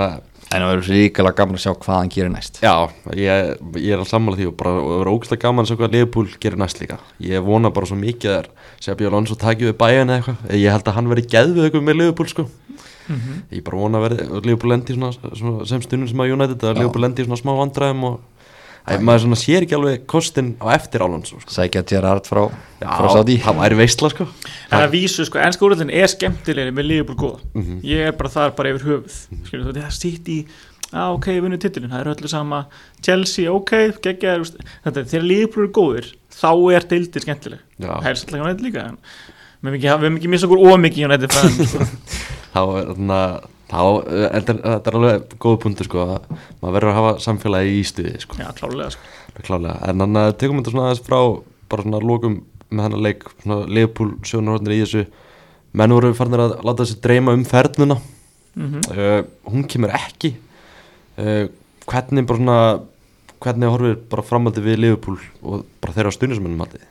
En það verður ríkilega gaman að sjá hvað hann gerir næst. Já, ég, ég er að sammála því og bara og verður ógeðslega gaman að sjá hvað Liverpool gerir næst líka. Ég vona bara svo mikið þar Xabi Alonso taki við Bayern eða eitthvað. Ég held að hann verði geðveikur með Liverpool sko. Mm-hmm. Ég bara vona að verði Liverpool lendi í svona, svona sem stundum sem að United að Liverpool lendi í svona smá vandræðum og Æ, maður svona sér ekki alveg kostin á eftir Alonso sko. Sækja Gerrard frá, Já, frá Saudi. Það væri veistla sko. En að vísu sko, ennska úrvöldin er skemmtilegri með Liverpool góða. Mhm. Ég er bara þar bara yfir höfuð. Skilur þú, það sýtt í, á ok, vinnu titilin, það er öllu sama. Chelsea, ok, geggjaður, þetta þegar Liverpool er góðir, þá er deildin skemmtileg. Já. Helst alltaf United líka, en við hefum ekki missa okkur ómikið United fræðin sko. Þá er þarna þá, þetta er, þetta er alveg góð punktur sko, að maður verður að hafa samfélagi í stuði sko. Já, klálega sko. Klálega, en þannig að tegum þetta svona aðeins frá bara svona lokum með hennar leik svona Liverpool sjónarhornir í þessu menn voru farnir að láta þessi dreyma um ferðnuna Mm-hmm. uh, hún kemur ekki uh, hvernig bara svona hvernig horfir bara framhaldið við Liverpool og bara þeirra stuðningsmönnum haldið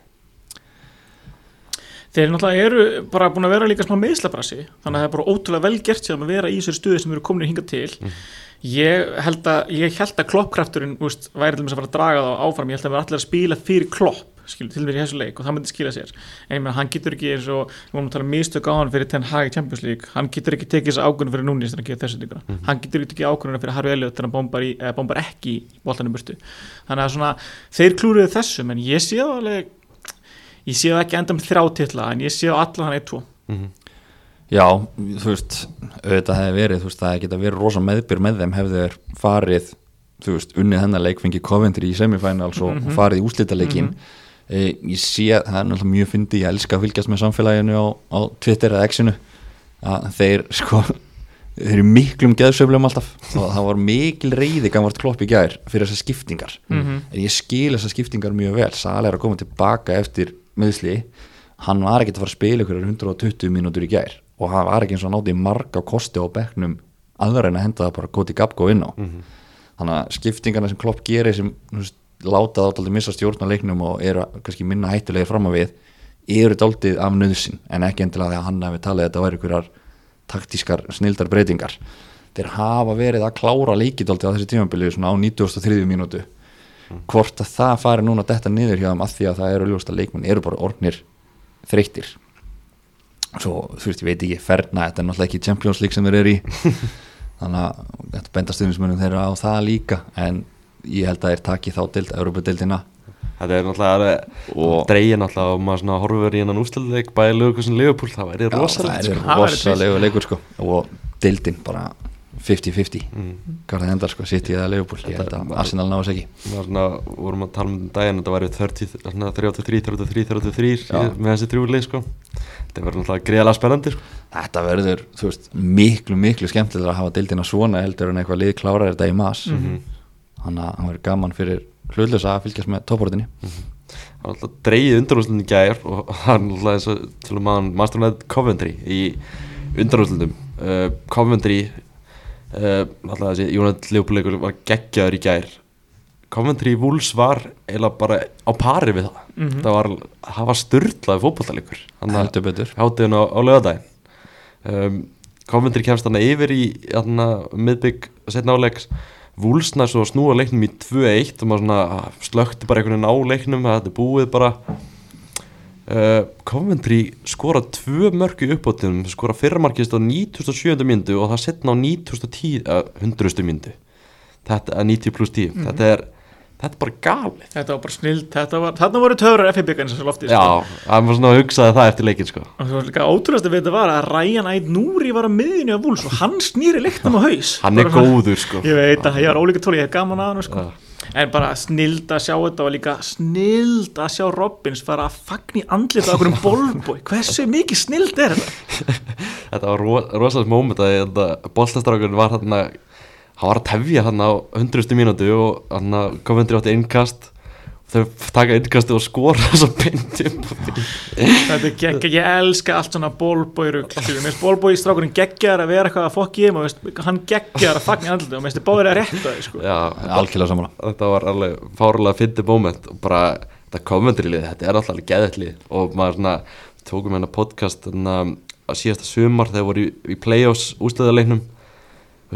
Þeir náttúrulega eru bara búin að vera líka smá meðslabrasi, þannig að það er bara ótrúlega vel gert sér að vera í þessari stuði sem eru komin hingað til. Mm. Ég held að, ég held að kloppkrafturinn úst, væri til þess að fara að draga þá áfram, ég held að vera allir að spila fyrir klopp, skilur, til mér í þessu leik og það myndi skila sér. En ég meina, hann getur ekki eins og, við vorum að tala um mistök á hann fyrir Ten Hag í Champions League, hann getur ekki tekið þessa ákvörðun fyrir Núñez þegar hann gerir þessu líka. Mm. Hann getur ekki tekið ákvörðuna fyrir Harry Elliott þegar hann bombar, í, eh, bombar ekki í boltanum burtu. Þannig að svona, þeir klúruðu þessum, en ég sé alveg ég sé það ekki enda með þrjá titla en ég sé á allan hann eitt tvo mm-hmm. Já, þú veist auðvitað hefði verið, þú veist, það geta verið rosa meðbyr með þeim hefði þeir farið þú veist, unnið hennar leik, fengið Coventry í semifinals og, mm-hmm. og farið í úrslitaleikin mm-hmm. e, ég sé, það er náttúrulega mjög fyndið, ég elska að fylgjast með samfélaginu á, á Twitter eða X-inu að þeir, sko þeir eru miklum geðsveiflum alltaf og það var mikil reiði gamvart Klopp í gær fyrir þessar skiptingar mm-hmm. en ég skil þessar skiptingar mjög vel Sala er að koma tilbaka eftir meðsli hann var ekki að fara að spila ykkur hundrað og tuttugu mínútur í gær og hann var ekki eins og nátti marga kosti á bekknum aðra en að henda það bara Cody Gakpo inn á mm-hmm. þannig að skiptingarna sem Klopp gerir sem veist, láta það aldrei missa stjórn á leiknum og eru kannski minna hættulegir fram að við eru daldið af nöðsin en ekki endilega þegar hann hefði talið að þetta væri ykkurar taktískar snildar breytingar þeir hafa verið að klára leikidaldið á þessi tímabili svona á nítugasta og þriðju mínútu mm. hvort að það fari núna að detta niður hjá þeim af því að það eru ljóst að leikmenn eru bara orðnir þreyttir svo þú veist ég veit ekki ferna þetta er náttúrulega ekki Champions League sem þeir eru í þannig að þetta bendastuðnismönnum þeirra á það líka en ég held að þeir taki þá deild Evrópudeildina Þetta er náttúrulega dreigið náttúrulega og maður svona horfur í hennan úrslitaleik bæði Leverkusen Liverpool, það væri rosalegt það er rosalega leikur sko og deildin bara fifty fifty mm. hvað það endar sko, City eða Liverpool ég held að Arsenal náðs ekki Við vorum að tala um daginn þetta væri þrjátíu og þrjú, þrjátíu og þrjú, þrjátíu og þrjú með þessi þrjúlið sko þetta verður náttúrulega gríðalega spennandi sko. Þetta verður, þú veist, miklu miklu skemmtilega að hafa deildina svona heldur en eitthvað lið klárar þetta í mas mm-hmm. þannig að það verður gaman fyrir hlutlösa að fylgjast með topportinni mm-hmm. Það var alltaf dreigið undanúrslutin í gær og það er alltaf eins og til og maður Master United Coventry í undanúrslutum uh, Coventry uh, alltaf þessi United Liverpool var geggjaður í gær Coventry Wolves var eiginlega bara á pari við það mm-hmm. það var, það var sturlaði fótboltaleikur heldur betur hátíðin á, á laugardaginn um, Coventry kemst þarna yfir í miðbygg setna áleiks Vúlsna svo snúa leiknum í tvö eitt og maður svona slökti bara einhvern veginn á leiknum þetta er búið bara uh, Coventry skora tvö mörk í uppbótinum skora fyrra markist á nítugasta og sjöunda mínútu og það setna á nítugasta og tíu uh, hundraðustu mínútu þetta er níutíu pluss tíu mm-hmm. þetta er Þetta er bara galið. Þetta var bara snild, þetta var, þarna voru töfrar F I B-garnir sem loftið. Já, það var svona að hugsaði það eftir leikinn sko. Og það var líka ótrúlega að þetta var að Ryan Aït-Nouri var að miðjunni af Wolves og hann snýri leiknum á haus. Hann er góður sko. Ég veit að ég var ólíka tóli, ég hef gaman að hann sko. Ja. En bara snild að sjá þetta og líka snild að sjá Robbins fara að fagna í andlita á okkur um bólbói. Hversu mikið snild er þetta? Þetta var ro- rosalega moment að boltastrákurinn var þarna hann var að tefja hann á hundraðustu mínútu og hann Coventry átti innkast og þau taka innkasti og skora svo beint upp Þetta er geggja, ég elska allt svona bólbói-rugl mér finnst bólbói-strákurinn geggjar að vera eitthvað að fokki í og hann geggjar að fagna í andlita og mér finnst báðir að rétta þau sko. Já, algjörlega saman þetta var alveg fárlega fyndið moment og bara þetta Coventry-lið, þetta er alltaf alveg geðveikt lið og maður svona tókum hérna podcast að síðasta sumar þegar voru í, í play-offs úrslitaleiknum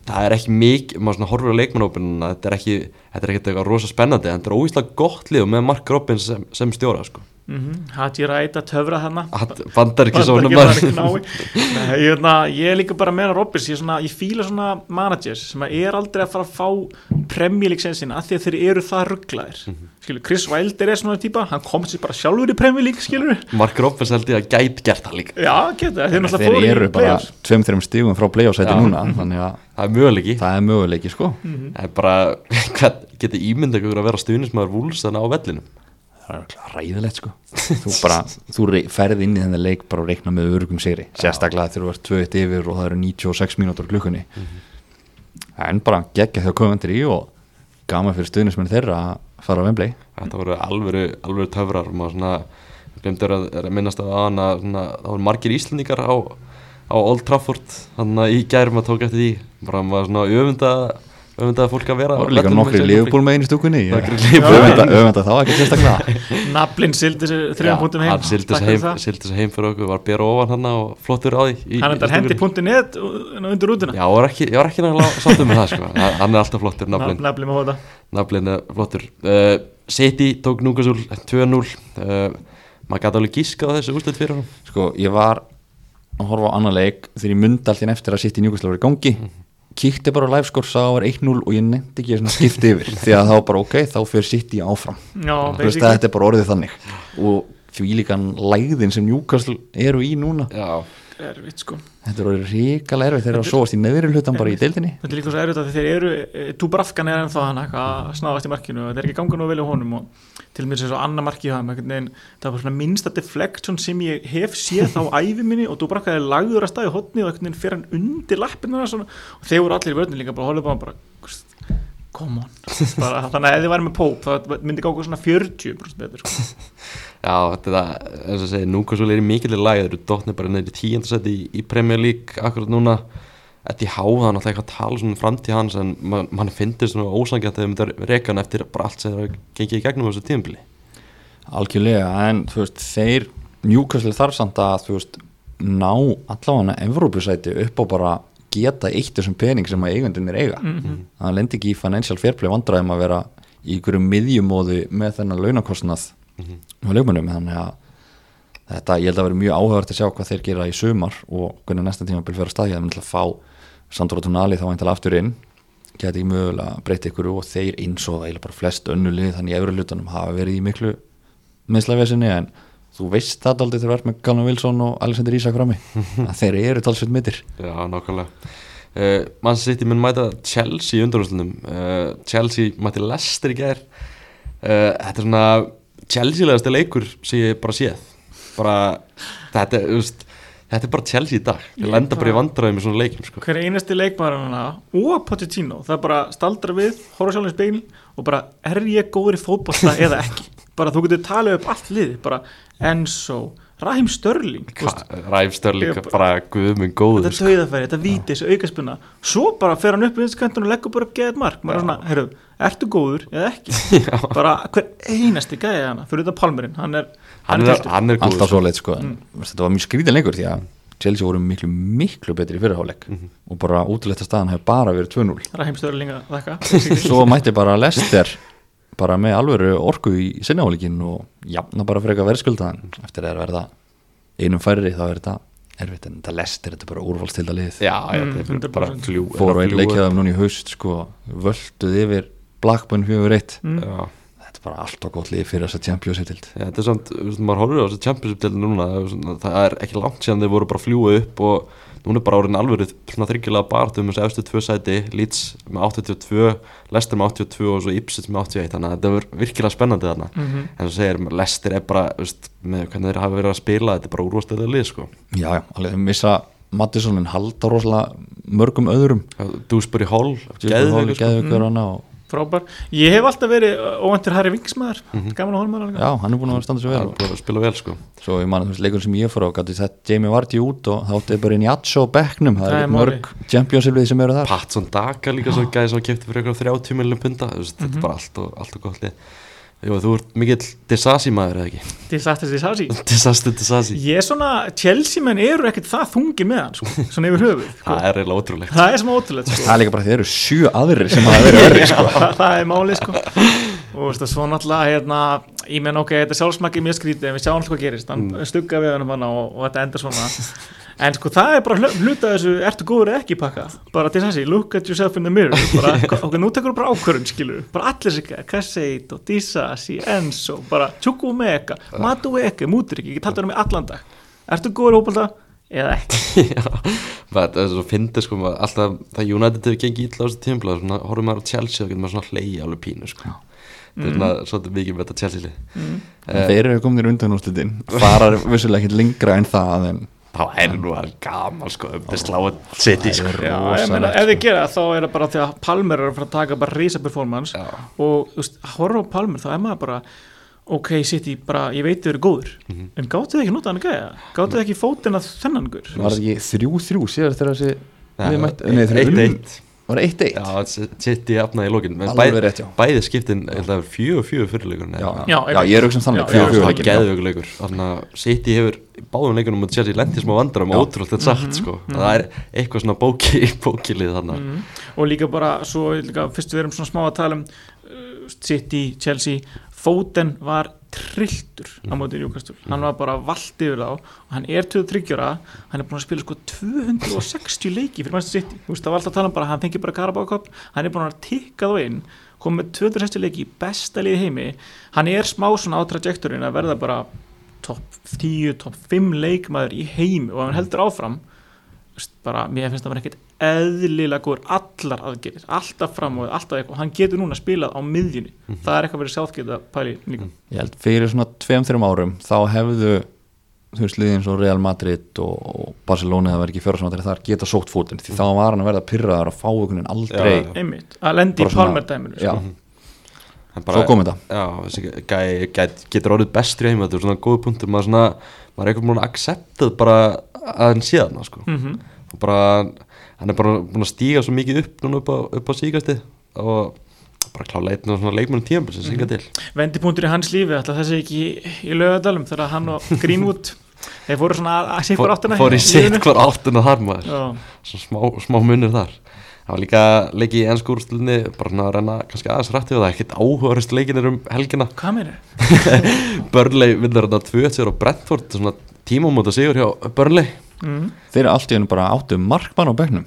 það er ekki mikið, maður svona horfir á leikmannópinuna, þetta er ekki þetta er ekkert eitthvað rosa spennandi, en þetta er óvíslega gott lið og með Mark Robins sem, sem stjóra sko. Mm-hmm. Haji Ræta töfra þarna vandar ekki svona maður Nei, ég, ég er líka bara með Robbins, ég, svona, ég fíla svona managers sem er aldrei að fara að fá Premier League sensina af því að þeir eru það rugglaðir mm-hmm. skilur, Chris Wilder er svona típa, hann kom sér bara sjálfur í Premier League skilur. Mark Robbins held ég að gæti gert það líka já, geta, þeir, þeir eru bara tveim þreim stígum frá playoffsæti núna mm-hmm. þannig að það er möguleiki það er möguleiki sko mm-hmm. það er bara, hvað getur ímynd ykkur að vera stuðnismæður Wolves þannig á vellinum það er ræðilegt sko þú bara, þú ferð inn í þennan leik bara og reikna með örugum sigri, sérstaklega þegar þú ert tvö eitt yfir og það eru níutíu og sex mínútur klukkunni mm-hmm. en bara geggja þegar komandir í og gaman fyrir stuðnismenn þeirra að fara á Wembley. Þetta voru alvöru, alvöru töfrar og maður svona glemdur að, að minnast af hana svona, það voru margir Íslendingar á, á Old Trafford þannig að í gær maður tók eftir því bara maður svona öfunda öfunda fólk að vera og líka nokkri Liverpool með einu stúkunni öfunda þá ekki sérstaklega Naflin sildi sér þrjum punktum heim hann sildi sér heim, sildi sér heim fyrir okkur var bera ofan hann og flottur á því hann er hendi punktin net undir rútuna já, ég var ekki, ég var ekki náttúrulega sáttum með það sko. hann er alltaf flottur Naflin Naflin með hóta Naflin er flottur uh, City tók Newcastle tvö núll uh, maður gæti alveg gíska á þessu úrslit fyrir hann sko, ég var að horfa á annan leik þegar ég mundi alltaf eftir að City Newcastle var í gangi mm-hmm. kíkti bara á livescore, sá að var eitt núll og ég nefndi ekki að skipta yfir því að þá bara ok, þá fyrir City áfram já, veist, þetta er bara orðið þannig og því líkan lægðin sem Newcastle eru í núna já, erfitt sko þetta er orðið ríkala erfitt þeir eru að sóast í neðri hlutan bara í deildinni þetta er líka svo erfitt að þeir eru Dubravkan er ennþá hann að snáðast í markinu og þetta er ekki ganga nú vel á honum og til mér sem svo annar markið það það var svona minnsta deflection sem ég hef séð á ævi minni og Dubravka er lagður að staði hotni og fyrir hann undir lappinu og þeir voru allir í vörðinu líka bara holið bara come on bara, þannig að ef þið væri með Pope það myndi ganga svona fjörutíu prósent betur sko. Já, þetta er eins og segir Newcastle er í mikilvæg lag þeir eru dottnir bara neyri tíundarsæti í, í Premier League akkurat núna þetta í háðan og það er eitthvað að tala svona framtíð hans en man, mann finnir svona ósangjant þegar við myndum rekan eftir bara allt sem það gengið í gegnum þessu tímabili algjörlega, en þú veist þeir Newcastle þarf samt að þú veist ná allavega Evrópusæti upp á bara geta eitt þessum pening sem að eigundunir eiga mm-hmm. það lendi ekki í financial fair play vandræðum að vera í ykkurum miðjumóði með þennan launakostnað mm-hmm. á leikmönnum, þannig að þetta, ég held að vera mjög áhugavert að sjá hvað þeir gera í sumar og hvernig næsta tímabil fyrir að staðja það myndi að fá Sandro Tonali þá eintal aftur inn, geta ekki mögulega breyta ykkur og þeir eins og eiginlega bara flest önnulið þannig í efri hlutunum hafa verið í miklu meðslavesinni en þú veist það aldrei þegar þú ert með Callum Wilson og Alexander Isak frammi að þeir eru talsveit mittir. Já, nákvæmlega uh, mann sitt í mun mæta Chelsea í undanúrslitum uh, Chelsea mætti Leicester í gær uh, þetta er svona Chelsea-legasti leikur sem ég bara séð bara, þetta, just, þetta er bara Chelsea í dag ég lenda bara í vandræðum með svona leikim sko. Hver einasti leikmaður hana og Pochettino, það er bara staldra við horfa sjálfum í speil og bara er ég góður í fótbolta eða ekki bara þú getur talið upp allt lið bara Enzo, Raheem Sterling Raheem Sterling, bara, bara guðmund góður þetta er tauðafæri, þetta víti, þessu aukaspunna svo bara fer hann upp í vinstkantunum og leggur bara upp geðið mark, maður er svona, heyrðu, ertu góður eða ekki, bara hver einasti gæði hana, fyrir þetta Palmerinn hann er, hann er, hann er góður alltaf svo leitt sko, en mm. þetta var mjög skrýtin leikur því að Chelsea voru miklu, miklu betri í fyrirháleik mm-hmm. og bara útilegta staðan hefur bara verið tvö núll Raheem Sterling að þakka svo mætti bara Leicester bara með alvöru orku í sinnaháleikin og jafna bara fyrir eitthvað verðskuldaðan eftir að verða einum færri þá er þetta erfitt en þetta Leicester, þetta er bara úrvalstilda lið já, já mm, þetta er bara fljú fóru einn leikjaðum núna í haust sko völduð yfir Blackburn fjögur eitt mm. þetta er bara allt og gott lið fyrir þessa Championship-dild þetta er samt, maður horfir á þessa Championship-dild núna það er ekki langt síðan þeir voru bara fljúið upp og núna er bara orðin alveg svona þryggjulega barðum þessu efstu tvö sæti, Leeds með áttatíu og tvö, Leicester með áttatíu og tvö og svo Ipswich með áttatíu og eitt, þannig að þetta er virkilega spennandi þarna, mm-hmm. en þú segir Leicester er bara, veist, með hvernig þeir hafa verið að spila þetta er bara úrvarslega lið, sko Já, já, alveg, missa Mattisson en halda rosalega mörgum öðrum Dewsbury Hall, geðveikur hana og frábær, ég hef alltaf verið óvæntur Harry Winks maður, mm-hmm. gaman að horfa maður já, hann er búin að standa svo vel og spila vel sko svo ég man að þú veist, leikur sem ég fór á gæti sett Jamie Vardy út og þá átti bara inn í Atso og Becknum, það er mörg Championship-lið sem eru þar Patson Daka líka svo gæði svo kefti fyrir eitthvað þrjátíu milljón punta, þetta er bara allt og, allt og gott lið Jú, þú ert mikill Disasi maður, eða ekki? Disaster Disasi Disaster Disasi. Ég er svona, Chelsea menn eru ekkert það þungi með hann sko, svona yfir höfuð sko. Það er eiginlega ótrúlegt. Það er sem ótrúlegt sko. Það er líka bara þeir eru sjö aðrir sem hafa verið verið sko. það, það er málið sko. Og veist, svo náttúrulega hérna, ég menn ok, þetta er sjálfsmakki mjög skrítið en við sjáum alltaf hvað gerist, hann mm. stugga við hann og, og þetta endar svona en sko það er bara hluta þessu ertu góður eða ekki pakka, bara til þessi look at yourself in the mirror, bara, ok, nú tekur þú bara ákvörðun, skilur, bara allir sig Casseito, Disasi, Enzo bara Chukwuemeka, Madueke, Mudryk ég get haldið hann með allan dag, ertu góður í fótbolta eða ekki Já, það er svo fyndið sko, alltaf það United hefur gengið illa á þessu tímpla, svona horfum maður á Chelsea og getur maður svona hleyja alveg pínu sko. Það er svona svolítið mikið með þetta Chelsea lið mm. uh, Þeir eru komin í undanúrslitin farar vissulega ekkert lengra en það en þá er nú að gaman sko um til sláið City sko. Já, ég meina, ef þið gera þá er það bara því að Palmer er að fara að taka bara risa performance Já. Og þú veist, horfa á Palmer þá er maður bara ok, City, bara, ég veit þið eru góður mm-hmm. en gáttu þið ekki nota hann að gæja gáttu þið ekki fótinn að þennan gur Var það ekki þrjú þrjú síðast þegar þessi eitt eitt Var það eitt eitt? Já, City jafnaði í lokin Alveg rétt, já Bæði skiptin, það er fjögur fjögur fyrirleikur Já, já, já, ég er auksum þannig fjögur fjögur leikur Geðveikur Þannig að City hefur báðum leikunum og Chelsea lenti smá vandræðum og ótrúlega þetta sagt sko Það er eitthvað svona bóki bókilið þannig Og líka bara, svo líka, fyrst við erum svona smá að tala um City, Chelsea Foden var trilltur á móti Newcastle, hann var bara valt yfir þá og hann er tuttugu og þriggja ára hann er búin að spila sko tvö hundruð og sextíu leiki fyrir Manchester City, þú veist það var alltaf að tala um bara hann fengi bara Carabao Cup, hann er búin að tikka þá inn, kom með tvö hundruð og sextíu leiki besta liði heimi, hann er smá svona á trajektorin að verða bara topp tíu, topp fimm leikmaður í heimi og hann heldur áfram bara, mér finnst það bara ekkert eðlilega góður allar aðgerðir, alltaf fram og alltaf eitthvað, hann getur núna spilað á miðjunni mm-hmm. það er eitthvað verið Southgate að pæli líka Ég held fyrir svona tveim, þreim árum þá hefðu, þú veist, liðin svo Real Madrid og, og Barcelona það verið ekki fjórðarsmáttari þar, geta sótt fótinn því þá var hann að verða pirraðar og fá einhvern veginn aldrei já, einmitt, að lendi í Palmer-dæminu Já, mm-hmm. bara, svo kom þetta Já, þessi gæ get, getur orðið bestur í heim, þetta er svona góð punktur maður, svona, maður er eitthvað búin að acceptað bara að hann síðan sko. mm-hmm. og bara hann er bara búin að stíga svo mikið upp núna upp á, upp á síkasti og bara klála einn og svona leikmennum tímabil sem síka til Vendipunktur í hans lífi, alltaf þessi ekki í, í Laugardalum þegar hann og Greenwood þeir fóru svona að sitt hver áttina fóru í sitt hver áttina þar maður svona smá, smá munir þar það var líka leiki í ensku úrslitinni bara svona að renna kannski aðeins rætti og það er ekkert áhugaðurist leikinir um helgina Hvað meira? Burnley vinnur þarna tvö eitt sigur á Brentford svona tímamóta sigur hjá Burnley Mm. Þeir eru allt í hennu bara áttu markmann á bekknum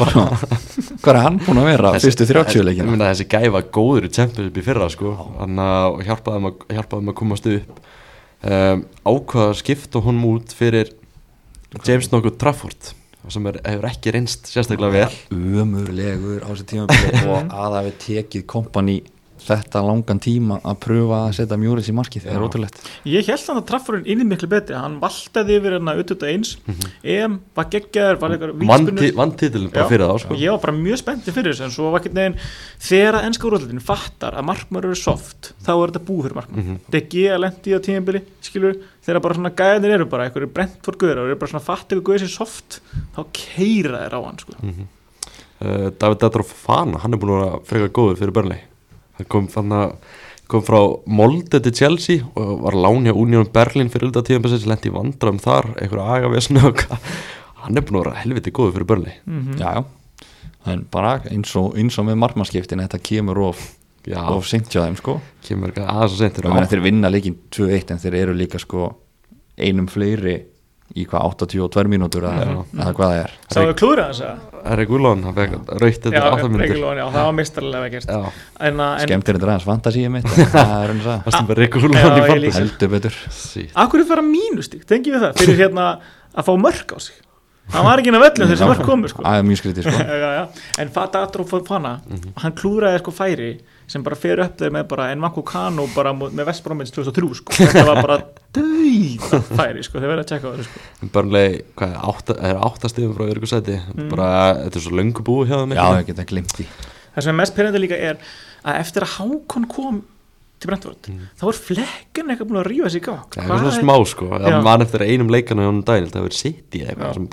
Hvað er hann búin að vera þessi, fyrstu þrjátíu leikina? Þessi gæi var góður í Championship í fyrra sko. Hann hjálpaði þeim að, hjálpaði þeim að komast upp um, ákvaða skipta honum út fyrir James Nokkuð Trafford sem er, hefur ekki reynst sérstaklega vel Ömurlegur á þessi tímabili og að það hefur tekið kompani þetta langan tíma að pröfa að setja Mjúris í markið, það er ótrúlegt Ég held hann að Traffordin inni miklu betri hann valtaði yfir hérna auðvitað eins mm-hmm. EM var geggjaður, var eitthvað vítaspyrnur vann titilin bara fyrir það sko. Ég var bara mjög spenntið fyrir þessu en svo var ekki neginn þegar að enska úrvallitin fattar að markmaður eru soft þá er þetta búið fyrir markmaður mm-hmm. D G að lendi á tímabili, skilur þegar bara svona gæðinir eru bara eitthvað Brentford guður og eru bara svona fatt eitthvað guður sér soft þá keira þeir á hann sko. mm-hmm. uh, David Fofana, hann er búin að vera frekar góður fyrir Burnley hann kom þannig að kom frá Molde til Chelsea og var lán hjá Union Berlin fyrir hluta tíðanbæsins, lendi í vandræðum þar einhverja agavesnu og hann er búin að vera helviti góður fyrir Burnley mm-hmm. Já, já, en bara eins og, eins og með markmannskiptin þetta kemur of, of sent hjá þeim sko kemur ekki aðeins og sentur þeir vinna leikinn tvö eitt en þeir eru líka sko einum fleiri í hvað áttatíu og tvær mínútur eða hvað það er Sáðu klúður að þess að Regulón, hann fekk rautt eftir átta mínútur Regulón, já, það var mistarlega gert Skemmtir þetta aðeins fantasíu mitt það er eins að Það er Regulón í fantasíu heldur betur Akkur er fara mínustík, tengjum við það fyrir hérna að fá mörk á sig hann var ekki inn að vellum þessi mörk komu sko. Það er mjög skrítið sko. já, já. En Fata Fofana mm-hmm. hann klúðraði sko færi sem bara fer upp þeir með bara en Nwankwo Kanu bara með West Bromwich tvö þúsund og þrjú sko. Þetta var bara dauða færi sko. Þeir verða að tjekka það sko. Burnley, hvað er átta, er átta stigum frá öryggasæti mm. bara, þetta er svo löngu búið hjá þeim Já, ég geta glimt því Það sem er mest pirrandi líka er að eftir að Hákon kom til Brentford, mm. þá er Flekken eitthvað búin að rífa sig í gang Það er svona smá sko, það man eftir einum leikana hjá hann daginn, það verið City eitthvað sem bara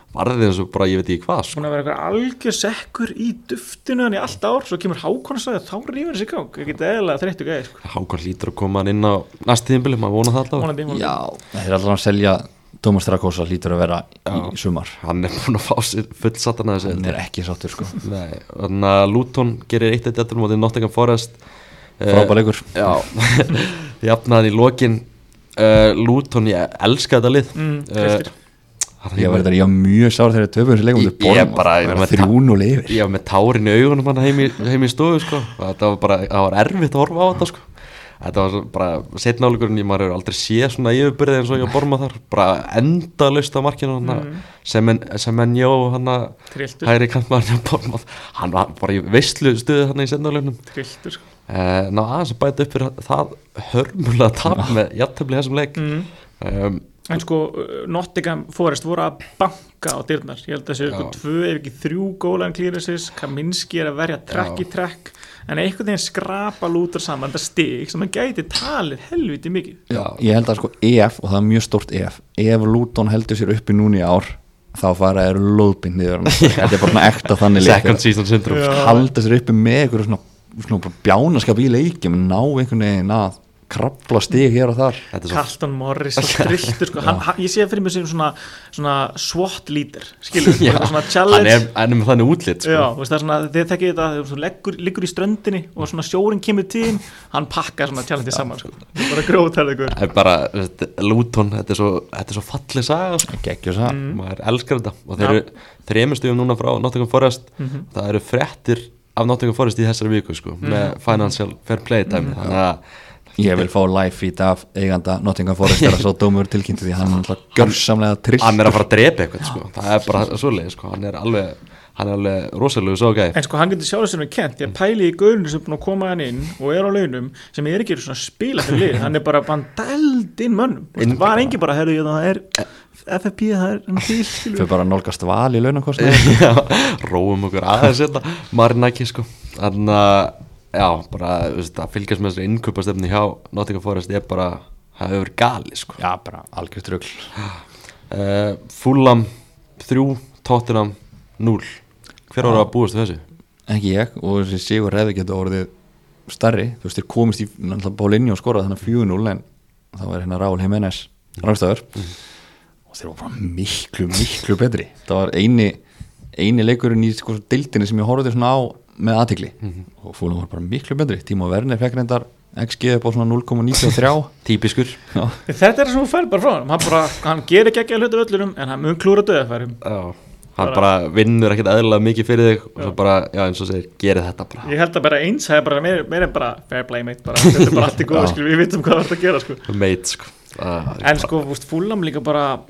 varðið eins og bara ég veit ekki hvað sko. Svona að vera eitthvað algjör sekkur í duftinu hann í allt ár, svo kemur Hákon og sagði þá rífur þessi gang, ég get eðalega þreyttu gæði sko. Hákon hlýtur að koma hann inn á næstu tímabili, maður vona það alltaf Vonandi, vonandi. Já, þeir er alltaf að selja Tómas Strakósa hlýtur að vera í sumar. Hann er búin að fá sér full satan að þessu Hann er ekki sáttur sko. Nei, þannig að Luton gerir eitt eitt eftir mótið Nottingham Forest Frábær leikur. Já, jafnaði í lokin uh, Luton, ég elska þetta lið Mm, uh, Ég var þetta ég var mjög sár þegar töfum þessi leikum Ég- ég bara- ég var með þrjún og lifir. Ég var með tárin í augunum hann heim í, heim í stofu sko. Þetta var bara, það var erfitt að horfa á þetta sko. Þetta var svo bara setna áleikurinn, ég maður hefur aldrei séð svona yfirbyrði eins og ég að borma þar, bara endalaust á markinu hann Mm. sem en, sem en jó hann að Trilltur, hægri kantmaður hjá borma, hann var bara í veistlu stuðu hann í setna áleikunum. trilltur sko. Uh, ná aðeins að bæta upp fyrir það hörmulega tap með jafntefli í þessum leik. Mm. Um, En sko, Nottingham Forest voru að banka á dyrnar, ég held að þessu ykkur tvö ef ekki þrjú gólan klírisis, Kaminski er að verja trekk í trekk, en einhvern veginn skrapa lútur saman þetta stig sem að gæti talið helviti mikið. Já, ég held að sko E F, og það er mjög stórt E F, ef Luton heldur sér uppi núna í ár þá fara er lóðbind niður þetta er bara svona ekta þannig leik second season syndrome. Já. halda sér uppi með einhverju svona, svona bara bjánaskap í leikjum ná einhvern veginn að krabla stig hér og þar. Þetta er svo Carlton Morris og trilltur sko. hann, hann, ég sé fyrir mig sem svona, svona SWAT líder, skilur Já, svona hann challenge. er, hann er með þannig útlit sko. Já, þú veist það er svona, þegar þekkið þetta þegar þú leggur, liggur í ströndinni og svona sjórin kemur til, hann pakkar svona challenge saman sko. Það er bara grótæð ykkur. Það er bara, veist, Luton, þetta er svo, þetta er svo fallið saga sko. Geggjur það. Mm. Maður elskar þetta og þeir Já. eru þremur stigum núna frá Nottingham Forest. Mhm. Það eru fréttir af Nottingham Forest í þessari viku sko, með financial fair play dæmi, Mhm. þannig að Ég vil fá live feed af eiganda Nottingham Forest þegar svo dómur tilkynnti því hann er alltaf gjörsamlega trill. hann er að fara að drepa eitthvað sko. Það er bara svoleiðis sko. hann er alveg, hann er alveg rosalegu svo gæði. En sko hann getur sjálfur sem er kent, ég pæli í gaurinu sem er búin að koma hann inn og er á launum sem er ekki svona að spila fyrir lið, hann er bara bara dæld inn mönnum, Þú veist, Inn- var engi bara, herru, það er F F P, það er hann til, Þau skilur. bara nálgast val í launakostnaði. Róum okkur aðeins þetta Marinaki sko. Þannig að já, bara veist, að fylgjast með þessari innkaupastefni hjá Nottingham Forest er bara, það hefur verið gali sko. Já, bara algjört rugl. uh, Fulham þrjú, Tottenham núll. Hver ára að búast við þessu? Ekki ég, og þessi sigur hefði geta orðið starri, þú veist, þeir komist í náttúrulega Paulinho og skorað þannig fjögur núll en þá er hérna Raúl Jiménez ráðstæður og þeir var bara miklu, miklu betri. Það var eini eini leikurinn í sko deildinni sem ég horfði svona á með athygli og Fulham var bara miklu betri. Timo Werner fekk reyndar X G upp á svona núll komma níutíu og þrjú. Típiskur. Já, Þetta er það sem hún fær bara frá hann, hann, bara, hann gerir ekki ekki að hluta völlurum en hann mun klúra döðafærum. Já, hann bara vinnur ekkert eðlilega mikið fyrir þig og svo bara, já eins og segir, gerir þetta bara. Ég held að bara eins, það er bara meira, meira en bara fair play mate, bara, þetta er bara allt í góða, Já. skilur, við vitum hvað það er að gera, sko. Meit sko. Það er En bara- sko, þú veist, Fulham líka bara,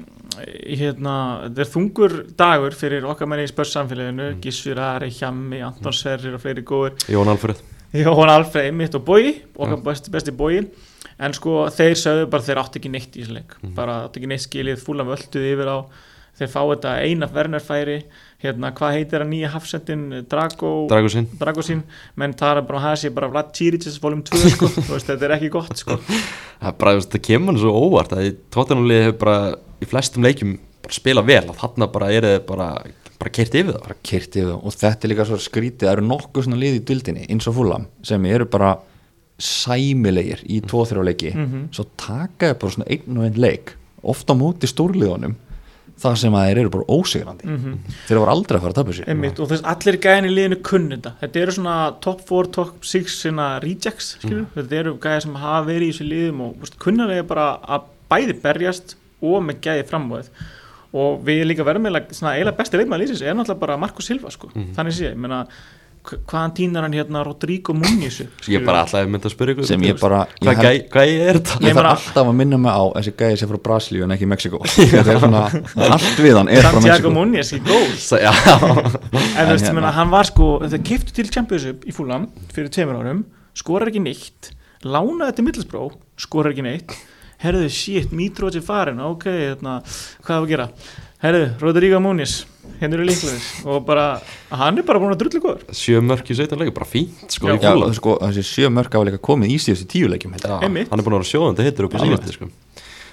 hérna, þetta er þungur dagur fyrir okkar menni í spörssamfélaginu, mm. Gissur Ari, Hjammi, Anton Sverrir og fleiri góður. Jón Alfred. Jón Alfreð, mitt og Bogi, okkar besti, besti Bogi. En sko, þeir sögðu bara, þeir átti ekki neitt í þessu leik, bara átti ekki neitt skilið, Fulham völduði yfir á. Þeir fá þetta eina Werner-færi, hérna, hvað heitir að nýja hafsendin, Drago, Dragosinn. Dragosinn, menn tala bara að það sé bara Vlad Čirić volum tvö, sko, þú veist, þetta er ekki gott, sko. Það er bara, þú veist, það kemur hann svo óvart að Tottenham-liðið hefur bara í flestum leikjum bara spilað vel og þarna bara er þið bara, bara keyrt yfir það. bara kyrti yfir það og þetta er líka svo skrítið, það eru nokkuð svona lið í dildinni eins og Fulham sem eru bara sæmilegir í tvo þrjá leiki Mhm. svo taka þau bara svona einn og einn leik ofta á móti stórliðunum það sem að þeir eru bara ósigrandi Mhm. þeir voru aldrei að fara að tapa sér Einmitt, og þess allir gæðin í liðinu kunni þetta þetta eru svona top four, top six svona rejects, skilur, þetta eru gæðir sem hafa verið í þessu liðum og veist, kunnar er bara að bæði berjast og með gæði framvöð og við líka verðum eiginlega svona eiginlega besti leikmaður lýsins er náttúrulega bara Marko Silva sko, þannig sé, ég meina hva- hvaðan týnar hann hérna Rodrigo Muniz Ég bara alltaf hef myndið að spyrja ykkur sem ég bara ég, Hvað held, gæ- hvað er þetta? ég Ég þarf meina- alltaf að minna mig á þessi gæði sem frá Brasilíu en ekki Mexiko þetta er svona, allt við hann er frá Santiago Mexiko Muniz í gól Sa- Já, en þú veist, ég hérna- meina, hann var sko þeir keiptu til Championship í Fulham fyrir tveimur árum, skorar ekki neitt lánaði til Middlesbrough, skorar ekki neitt herðu, shit, Mitrovic er farin ok, hérna, hvað er að gera herðu, Rodrigo Muniz hérna eru líklegir og bara, hann er bara búin að drullu góður sjö mörk í sautján leikir, bara fínt sko Já. í Já, Fulham. sko, þessi sjö mörk hafa líka komið í síðustu tíu leikjum Já, Einmitt. hann er búin að vera sjóðandi hittur upp á Já, síðusti sko.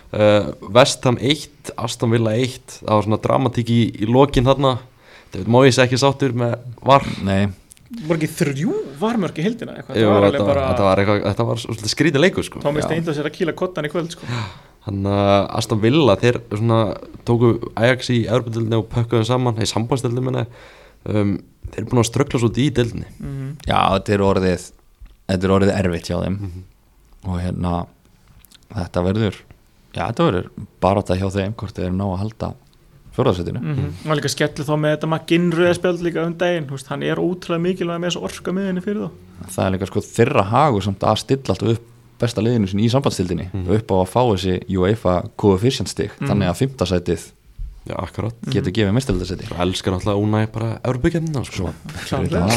uh, West Ham eitt, Aston Villa eitt. Það var svona dramatík í, í lokin þarna. David Moyes ekki sáttur með var. Nei, Var ekki þrjú varmörk í heildina eitthvað? Jú, Það var þetta, alveg bara þetta var eitthvað, þetta var svolítið skrítið leikur sko. Tómi Já. Steindós er að kýla kottan í kvöld sko. Þannig að Aston Villa þeir svona tóku Ajax í Evropadeildinni og pökkuðu saman í sambandsteildinni minni. Um, þeir eru búin að ströggla svo í deildinni. mm. já, þetta er orðið þetta er orðið erfitt hjá þeim og hérna þetta verður, já þetta verður bara þetta hjá þeim, hvort þeir eru ná að halda fjórðarsætinu. Mm -hmm. Og líka skellu þá með þetta McGinn rauðaspjald líka um daginn, veist, hann er ótrúlega mikilvæg með þessu orka miðinni fyrir þá. Það er líka sko þeirra hagur samt að stilla alltaf upp besta liðinu sinni í sambandstildinni Mhm. upp á að fá þessi UEFA coefficient stig Mhm. þannig að fimmta sætið Já, akkurat. getur gefið meistardeildarsæti. Svo elskar náttúrulega Unai bara Evropakeppnina sko. Klárlega.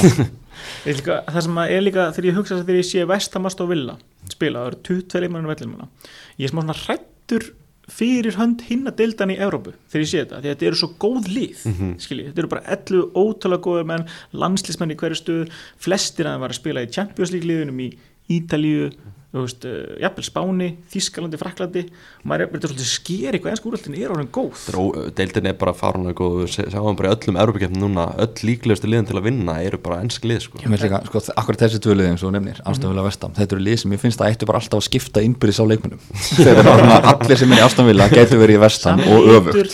Ég líka, það sem að er líka þegar ég hugsa þess að þegar ég sé West Ham Aston Villa spila, það eru tuttugu leikmenn á vellinum ég er smá svona hrættur fyrir hönd hinna deildan í Evrópu þegar ég sé þetta, því að þetta eru svo góð lið Mhm. skiljið, þetta eru bara ellefu ótrúlega góðir menn, landslísmenn í hverju stöðu flestir að það var að spila í Champions League liðunum í Ítalíu, þú veist, uh, jafnvel Spáni, Þýskalandi, Fraklandi og maður er þetta er svolítið skeri hvað enska úrvaltin er orðin góð. Deildin er bara faranlega góð. Við sjáum bara í öllum Evropakeppnum núna, öll líklegustu liðin til að vinna eru bara ensk lið sko. Ég með líka, sko, akkur þessi tvö liðin svo nefnir, Aston Villa West Ham, þetta eru lið sem ég finnst að ættu bara alltaf að skipta innbyrðis á leikmennum þegar það er allir sem er í Aston Villa getur verið í West Ham og öfugt.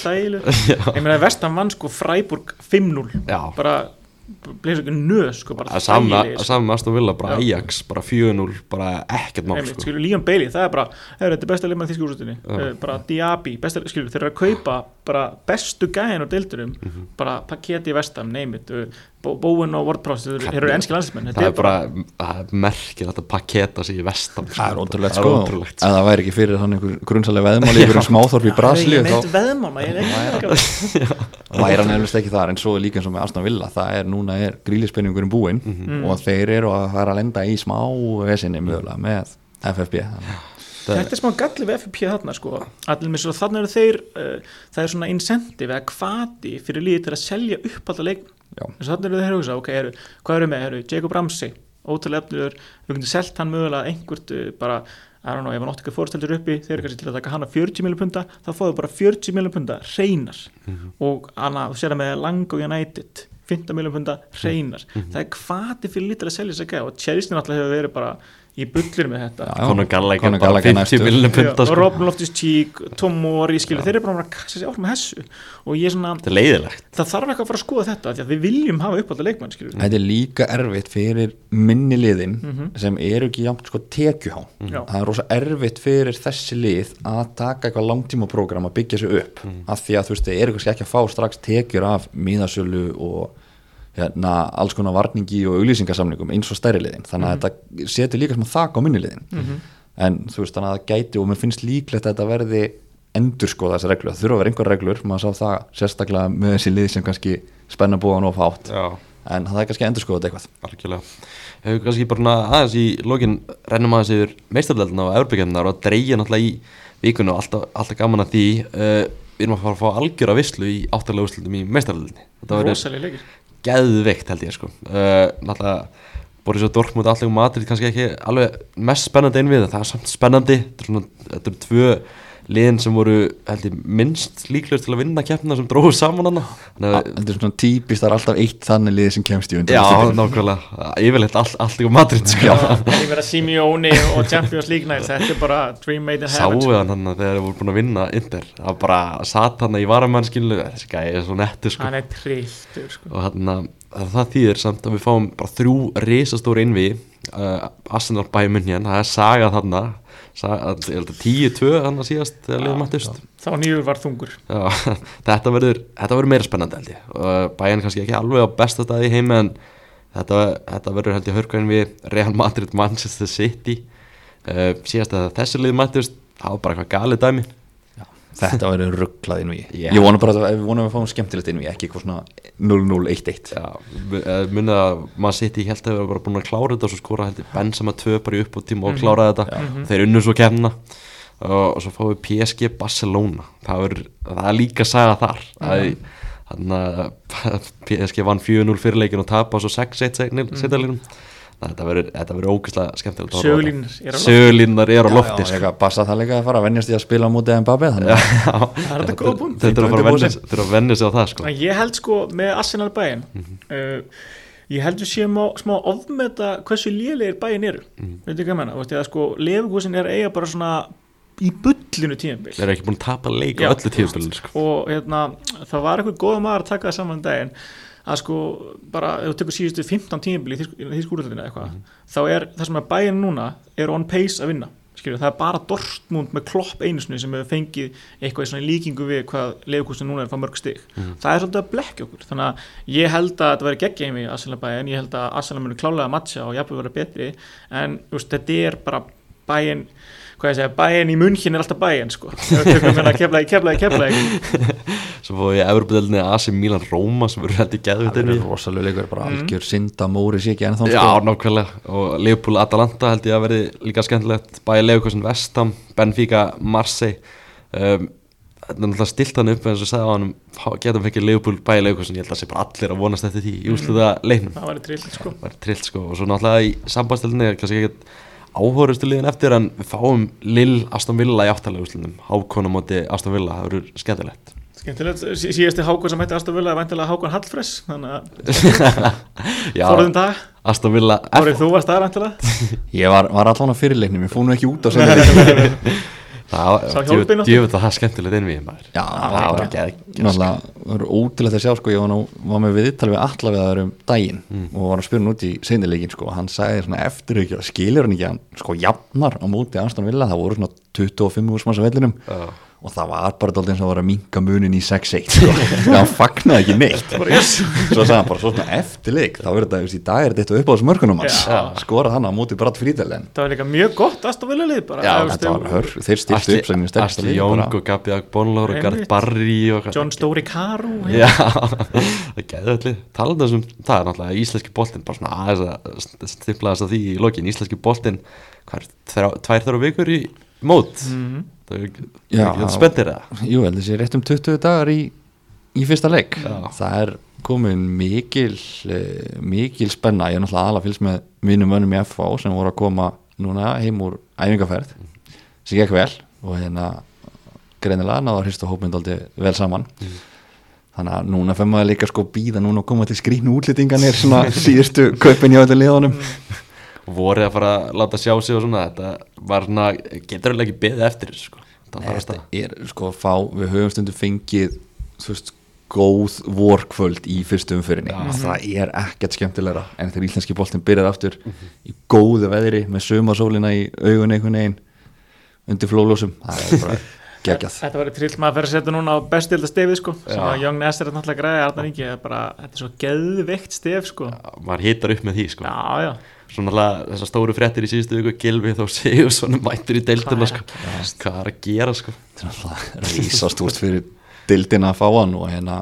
Ég meina West Ham vann sko Freiburg fimm núll Já. bara bleið svo ekki nöð sko bara Að sama, þægilegir, að sama með Aston Villa, bara Já. Ajax, bara fjögur núll, bara ekkert mál Einmitt, sko. skilur, Leon Bailey, það er bara hefur, þetta er besta leikmann þýsku úrslitinni, Já. uh, bara Diaby besta, skilur, þeir eru að kaupa bara bestu gæðin á deildurum, Mhm. bara Paketi West Ham, neymit uh, Bowen og Ward-Prowse, þeir eru enski landslismenn Það er bara, það er merkir að paketa sig í vestam Það er ótrúlegt Það er sko, ótrúlegt ef það væri ekki fyrir hann einhver grunnsalega veðmál í einhverjum smáþorp í Brasilíu ég þá meint veðmáma, ég er ekki væri hann eflust ekki þar, en svo er líka eins og með Aston Villa, það er núna er grílispenningurinn búinn Mhm. og þeir eru að fara að lenda í smá vesinni mögulega með F F B. Þetta er smá galli við F P þarna sko, allir með svo þannig eru þeir uh, það er svona incentive eða hvati fyrir liðið til að selja upp alltaf leik Já. þess að þannig eru þeir að hugsa, ok, eru, hvað eru með, eru Jacob Ramsey, ótrúlega efnilegur við getum selt hann mögulega einhvert uh, bara, I don't know, ef hann átti ekki fórsteldur uppi þeir eru kannski til að taka hann að fjörutíu milljón punda þá fáðu bara fjörutíu milljón punda hreinar og hana, þú sér það með Lang og United fimmtán milljón punda hreinar það er hvati fyrir lítið að selja þess að gæða og Chelsea náttúrulega hefur verið bara í bullir með þetta Já, Conor Gallagher Conor bara Gallagher fimmtíu næstur. milljón Já, punta og sko. Robin Loftus-Cheek, Tom Mori skilur, þeir eru bara að kassa sér áfram með hessu og ég er svona, Þetta er leiðilegt það þarf eitthvað að fara að skoða þetta því að við viljum hafa uppálda leikmann skilur Þetta er líka erfitt fyrir minni liðin Mhm. sem eru ekki jafn sko tekjuhá. Já. Það er rosa erfitt fyrir þessi lið að taka eitthvað langtímaprógram að byggja sig upp af því að þú veist, þeir eru kannski ekki að fá strax tekjur af miðasölu og hérna, alls konar varningi og auglýsingasamningum eins og stærri liðin, þannig að þetta setur líka smá þak á minni liðin Mhm. en þú veist, þannig að það gæti og mér finnst líklegt að þetta verði endurskoða þessi reglu, það þurfa að vera einhver reglur maður sá það sérstaklega með þessi lið sem kannski spenna búan of hátt Já, en það er kannski endurskoðað eitthvað. algjörlega Hefur kannski bara svona aðeins í lokin rennum aðeins yfir meistardeildina og Evropakeppnina og dreigja náttúrulega í vikunni og alltaf, alltaf gaman að því uh, við erum að fara að fá algjöra vislu í áttalega úrslitum í meistardeildinni Þetta verður rosalega leikir geðveikt held ég sko uh, náttúrulega Borussia Dortmund og Atletico Madrid kannski ekki alveg mest spennandi einn við það er samt spennandi þetta er, svona, þetta er tvö liðin sem voru held ég minnst líklegust til að vinna keppnina sem dróðu saman hana Þetta er svona típist, það er alltaf eitt þannig lið sem kemst í undan. Já, nákvæmlega, yfirleitt all, Atletico Madrid sko. það er verið Simeone og Champions League næst þetta er bara dream made in heaven Sáu hann hann þegar þeir voru búin að vinna Inter það var bara satt hann í varamannskilu þessi gæði er svo nettur sko. hann er trilltur sko. og hann það þýðir samt að við fáum bara þrjú risastóri innví uh, Arsenal Bayern München, það er saga þarna saga, ég held að tíu tvö hann að síðast þegar liðum mættust þá nýjur var þungur Já, þetta verður þetta verður meira spennandi held ég uh, Bayern kannski ekki alveg á besta staði í heimi en þetta, þetta verður held ég hörkvæðin við Real Madrid, Manchester City uh, síðast að þessi lið mættust það var bara eitthvað galið dæmi Þetta verður rugglað inn við. Yeah. Ég vona bara að við vonum að við fáum skemmtilegt inn við, ekki eitthvað svona núll núll eitt eitt. Já, munið að maður City ég held að við bara búin að klára þetta og svo skora held ég Benzema tvö bara í uppbóttíma og klára þetta Mhm. þeir unnu svo kemna og, og svo fáum við P S G Barcelona það er, það er líka saga þar þannig að P S G vann fjögur núll fyrirleikin og tapa svo sex eitt setjarleikin þetta verður, þetta verður ógeðslega skemmtilegt Sögulínur eru á lofti. Sögulínar eru á Já, lofti já, sko. ég passa það líka að fara að venjast í að spila á móti Mbappé þannig að Það er þetta góð punkt. Þetta er að fara að Undirbúa venja- þurfa að venja sig á það sko. En ég held sko með Arsenal bæinn uh, ég held við séum á smá ofmeta hversu lélegir bæinn eru veitu hvað ég menna, veist ég að sko Leverkusen er eiga bara svona í bullinu tímabil Þeir eru ekki búin að tapa leik Já, á öllu tímabilinu sko. og hérna, það var eitthvað góða maður að taka það saman um daginn að sko bara, ef þú tekur síðustu fimmtán tímabil í þýskúrúðinu eitthvað þá er það sem er bæinn núna er on pace að vinna skilur, það er bara Dortmund með Klopp einu sinni sem hefur fengið eitthvað í svona líkingu við hvað Leverkusen núna er að fá mörg stig það er svolítið að blekkja okkur þannig að ég held að þetta verði geggja í Arsenal bæinn ég held að Arsenal muni klálega að matcha og jafnvel vera betri en just, þetta er bara bæinn hvað ég segja, bæinn í München er alltaf bæinn sko, ef við tökum hérna keflaði, keflaði, keflaði Svo fóðu ég Evropadeildinni A C Milan Róma sem verður hætti geðvitt það inn í er rosalega leikur bara algjör synda móri sér ekki ennþá Já, sko. nákvæmlega og Liverpool Atalanta held ég að verði líka skemmtilegt bæði Leverkusen Vestham, Benfica Marseille um, þetta er náttúrulega stilt hann upp eins og sagði á hann getum fengið Liverpool bæði Leverkusen ég held að það sé bara allir að vonast eftir því í úrslita leiknum það væri trillt sko var trillt sko og svo náttúrulega í sambandstildinni er kannski ekkert áhórustu liðin eftir en við fáum Lill Aston Villa í áttalega úrslitum Hákon á móti Aston Villa, það verður skemmtilegt skemmtilegt, sí- síðasti Hákon sem hætti Aston Villa er væntanlega Hákon Hallfress þannig að Já, forðum dag, Aston Villa árið þú varst það væntanlega ég var, var allan á fyrirleiknum ég fór nú ekki út á sem Það Sá hjálpinn áttu. djöfull að það er skemmtilegt inn við maður Já, það það var var ekki ekki náttúrulega, það var ótrúlegt að sjá sko, ég var, nú, var með viðtal við alla við það um daginn og var að spyrja hann út í seinnileikin sko, og hann sagði svona eftir ekki, skilur hann ekki hann sko jafnar á móti Aston Villa það voru svona tuttugu og fimm úr smanns að vellinum og það var bara dálítið eins og að vera að minka munin í sex eitt sko. það hann fagnaði ekki neitt svo sagði hann bara svona eftir leik þá er þetta, í dag er þetta upp á þessu mörkunum hans skorað hann á móti bara frídælen það var líka mjög gott Aston Villa lið bara, Já, eða, þetta veist, var hör, þeir stiltu upp sem Ashley Young og Gabi Agbonlor og Gareth Einmitt. Barry og John Story Carew Já, það gæði allir talandi þessum, það er náttúrulega íslenski boltinn bara svona aðeins að stimplaðast að því í lokin, íslenski boltinn hvað er, þrjá- tvær þrjá vikur í mót Mhm. það er Já. ekki spenntir það jú, held þessi rétt um tuttugu dagar í, í fyrsta leik Já. það er komin mikil uh, mikil spenna, ég er náttúrulega aðalega fylgst með mínum mönnum í F A sem voru að koma núna heim úr æfingaferð sem gekk vel og hérna greinilega náða að hrista hópinn dálítið vel saman þannig að núna fer maður líka sko býða núna og koma til skrýtnu útlýtinganir svona síðustu kaupin hjá þetta liðunum voru að fara að láta sjá sig og svona þetta var svona, getur alveg ekki beðið eftir þessu sko, það var að þetta stað er sko fá, við höfum stundum fengið þú veist, góð vorkvöld í fyrstu umfyrinni Já. það er ekkert skemmtilegra en þegar íslenski boltinn byrjar aftur í góðu veðri með sumarsólina í augun einhvern veginn undir flólósum, það er bara geggjað. Þetta var trillt maður að fyrir að setja núna á bestilda stefið sko sem Já. að Young Ness er náttúrulega græði Arnar Ingi er bara, þetta er svo geðveikt stef sko maður hitar upp með því sko Já, já, svona alltaf þessar stóru fréttir í síðustu viku Gylfi þó séu svona mættur í deildina sko. Hvað er að gera sko Þetta er náttúrulega rísastúrt fyrir dildina að fá hann og hérna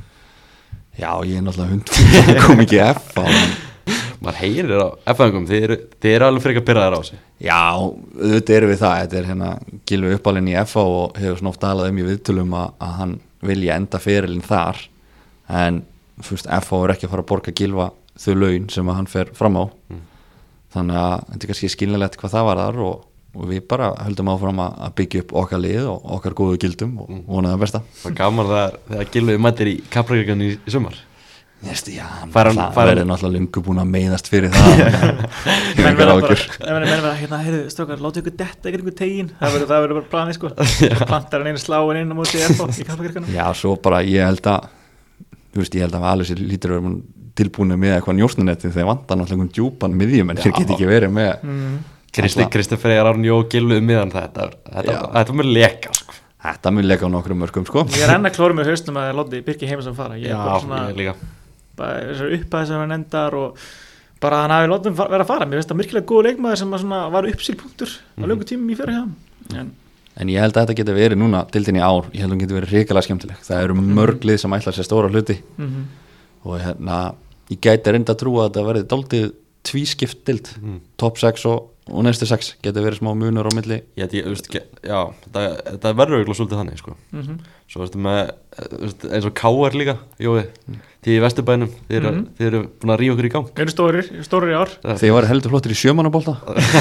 já, ég er náttúrulega hund kom ekki F á hann maður heyrir á F-fæðingum, þið eru, þið eru alveg frekar byrjaðar á sig Já, auðvitað erum við það, þetta er hérna Gylfi uppalinn í F A og hefur svona oft talað um í viðtölum að, að hann vilja enda ferilinn þar en fyrst F A er ekki að fara að borga Gylfa þau laun sem að hann fer fram á Mm. þannig að þetta er kannski skiljanlegt hvað það var þar og, og við bara höldum áfram að, að byggja upp okkar lið og okkar góðu gildum og vonaði það besta það er gaman það þegar Gylfi mættir í kapprækjan í, í sumar Næstu, já, hann Fær hann- það fær hann- verður náttúrulega lungu búin að meiðast fyrir það menn Engar verða bara, áhyggjur. menn verða hérna, heyrðu, strókar, láttu ykkur detta ykkur ykkur tegin, það verður, það verður bara planið sko plantar hann einu sláin inn á móti F A í kappakirkana Já, svo bara ég held að þú veist, ég held að alveg sér lítur að vera tilbúinu með eitthvað njósnunetti þegar vantar náttúrulega einhvern djúpan miðjum en þeir get ekki verið með Kristi, Kristi Freyjar Árni og Gylfi um miðan þetta, þetta, Já. þetta mér leka sko. Þetta mun leika á nokkrum mörgum sko ég er enn að klóra með haustum að Loddi Birki heima sem fara ég er bara svona ég líka bara þessar upphæði sem hann endar og bara hann hafi Loddi verið að fara mér finnst það myrkilega góð leikmaður sem að svona var uppsýlpunktur á löngu tímum í fyrir hjá en En ég held að þetta geti verið núna dildin í ár, ég held að hún geti verið hrikalega skemmtileg. Það eru mörg lið sem ætla sér stóra hluti mhm. og hérna, ég gæti reynda að trúa að þetta verði dálítið tvískipt dild, top sex og, og næstu sex geti verið smá munur á milli. ég, ég, veist, ge- já, þetta, þetta verður eiginlega svolítið þannig sko. Mhm. svo veistu með þú veist, eins og K R líka Jói, því í Vesturbænum, þið eru, Mhm. þið eru búin að rífa okkur í gang. Við erum stórir, stórir í ár. Þegar var heldur flottir í sjömannabolta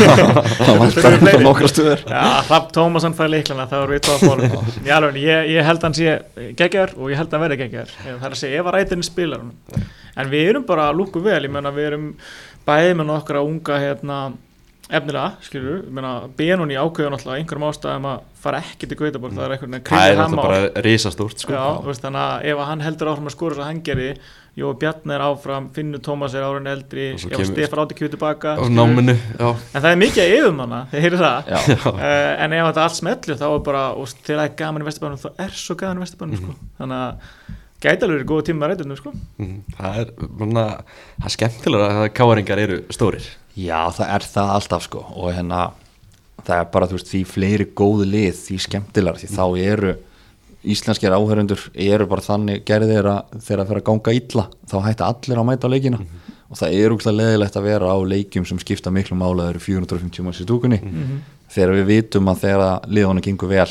Það var bara nokkra stuður. Já, Hrafn Tómasson fær leiklana, það voru við tóða fólum. Já, alveg, ég, ég held hann sé geggjaður og ég held hann verði geggjaður. Það er að segja ef að rætirinn spilar hann. En við erum bara að lúku vel, ég menna við erum bæði með nokkra unga hérna, efnilega, skilur, ég meina Benóni ákveður náttúrulega einhverjum ástæðum að fara ekki til Gautaborg, það er einhvern veginn Það er krýðir hann náttúrulega bara risastórt sko. Já, þú veist, þannig að ef hann heldur áfram að skora svo hann gerði, Jói Bjarni er áfram, Finnur Tómas er árin eldri, Og svo ef kemur- Stefán Átti kemur tilbaka, Á skilur. náminu, já. En það er mikið að yfum hana, þið heyrið það. Já. Uh, en ef þetta allt smellu þá er bara, og þegar það er gaman í Vesturbænum, þá er svo gaman í Vesturbænum, sko. Þannig að gæti alveg verið góða tíma að rætinu, sko. Mhm. Það er, manna, það er skemmtilega að káaringar eru stórir. Já, það er það alltaf sko og hérna það er bara, þú veist, því fleiri góð lið því skemmtilegar, því þá eru íslenskir áhörundur eru bara þannig gerðir að þegar það fer að ganga illa þá hætta allir að mæta á leikina og það er úkslega leðilegt að vera á leikjum sem skipta miklu mála, það eru fjögur hundruð og fimmtíu manns í stúkunni þegar við vitum að þegar liðunum gengur vel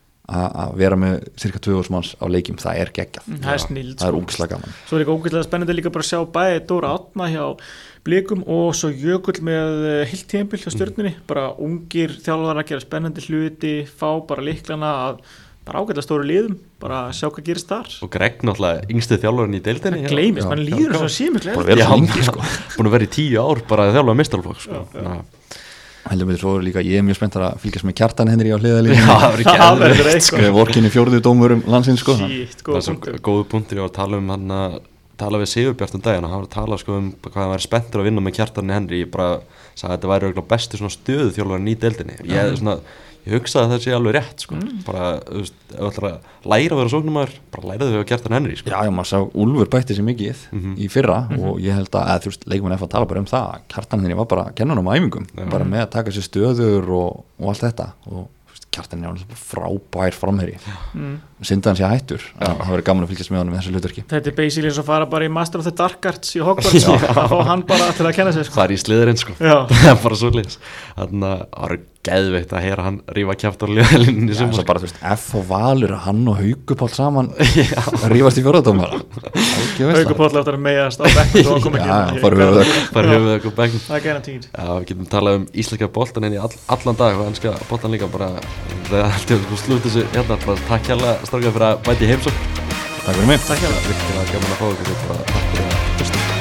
að að vera með cirka tvö þúsund manns á leikjum, það er geggjað. Það er snilld, Það er sko. úkslega gaman. Svo er líka ógeðslega spennandi líka bara að sjá bæði Dóra Átna hjá Blikum og svo Jökull með heilt tímabil hjá Stjörnunni, bara ungir þjálfar að gera spennandi hluti, fá bara líklana að bara ágætlega stóru liðum, bara sjá hvað gerist þar. Og Greg náttúrulega yngstu þjálfarinn í deildinni. Það gleymist, já, mann já, líður já. svo símiklega. Bara vel Já, svo lengi sko. búin að vera í tíu ár bara að þjálfa meistaraflokk sko. Já, Heldur mig svo er líka, ég er mjög spenntar að fylgjast með Kjartan Henry á hliðalínu. það verður ekki Það eðlilegt. verður eitthvað. Skrifa vorkinni fjórðu dómurum landsins sko. Sýtt, Það góða er svo punktur. góðu punktur, ég var að tala um hann að tala við Sigurbjart um daginn og hann var að tala sko um hvað hann væri spenntur að vinna með Kjartan Henry, ég bara sagði að þetta væri örugglega besti svona stöðu þjálfarinn í deildinni. Ég, svona, ég hugsaði að það sé alveg rétt sko. bara, þú veist, ef þú ætlar að læra að vera sóknumæður, bara læra þau að Kjartan Henry sko. Já, já, maður sá Úlfur bætti sér mikið Mhm. í fyrra og ég held að, að þú veist, leikmenn F að tala bara um það að Kjartan Henry var bara að kenna hann á æfingum bara með að taka sér stöður og, og allt þetta og þú veist, Kjartan Henry var frábær framherji Mm. synda hann sé hættur, það það verður gaman að fylgjast með hann með þessu hlutverki. Þetta er basically eins og fara bara í Master of the Dark Arts í Hogwarts, að fá hann bara til að kenna sig, sko. Það er í sliðurinn sko. Já. það er bara svo liðs þannig að það eru geðveikt að heyra hann rífa kjátt á liðalinni Já, sem svo bara, þú veist, F og Valur, hann og Haukupáll saman rífast í fjórðardómara. Haukur Páll áttur að meiðast á bekkum svo hann kom ekki Já, inn. fór höfuðhögg. bara höfuð eitthvað bækum. Það er gæna tíð. Já, við getum talað um íslenska boltan inn í all, allan dag og ennska boltan líka bara það er alltaf slútt þessu hérna bara takk hérlega strákar fyrir að bæti heimsók. Takk fyrir mig. Takk hjá það. Virkilega gaman að fá ykkur bara takk fyrir að hlusta.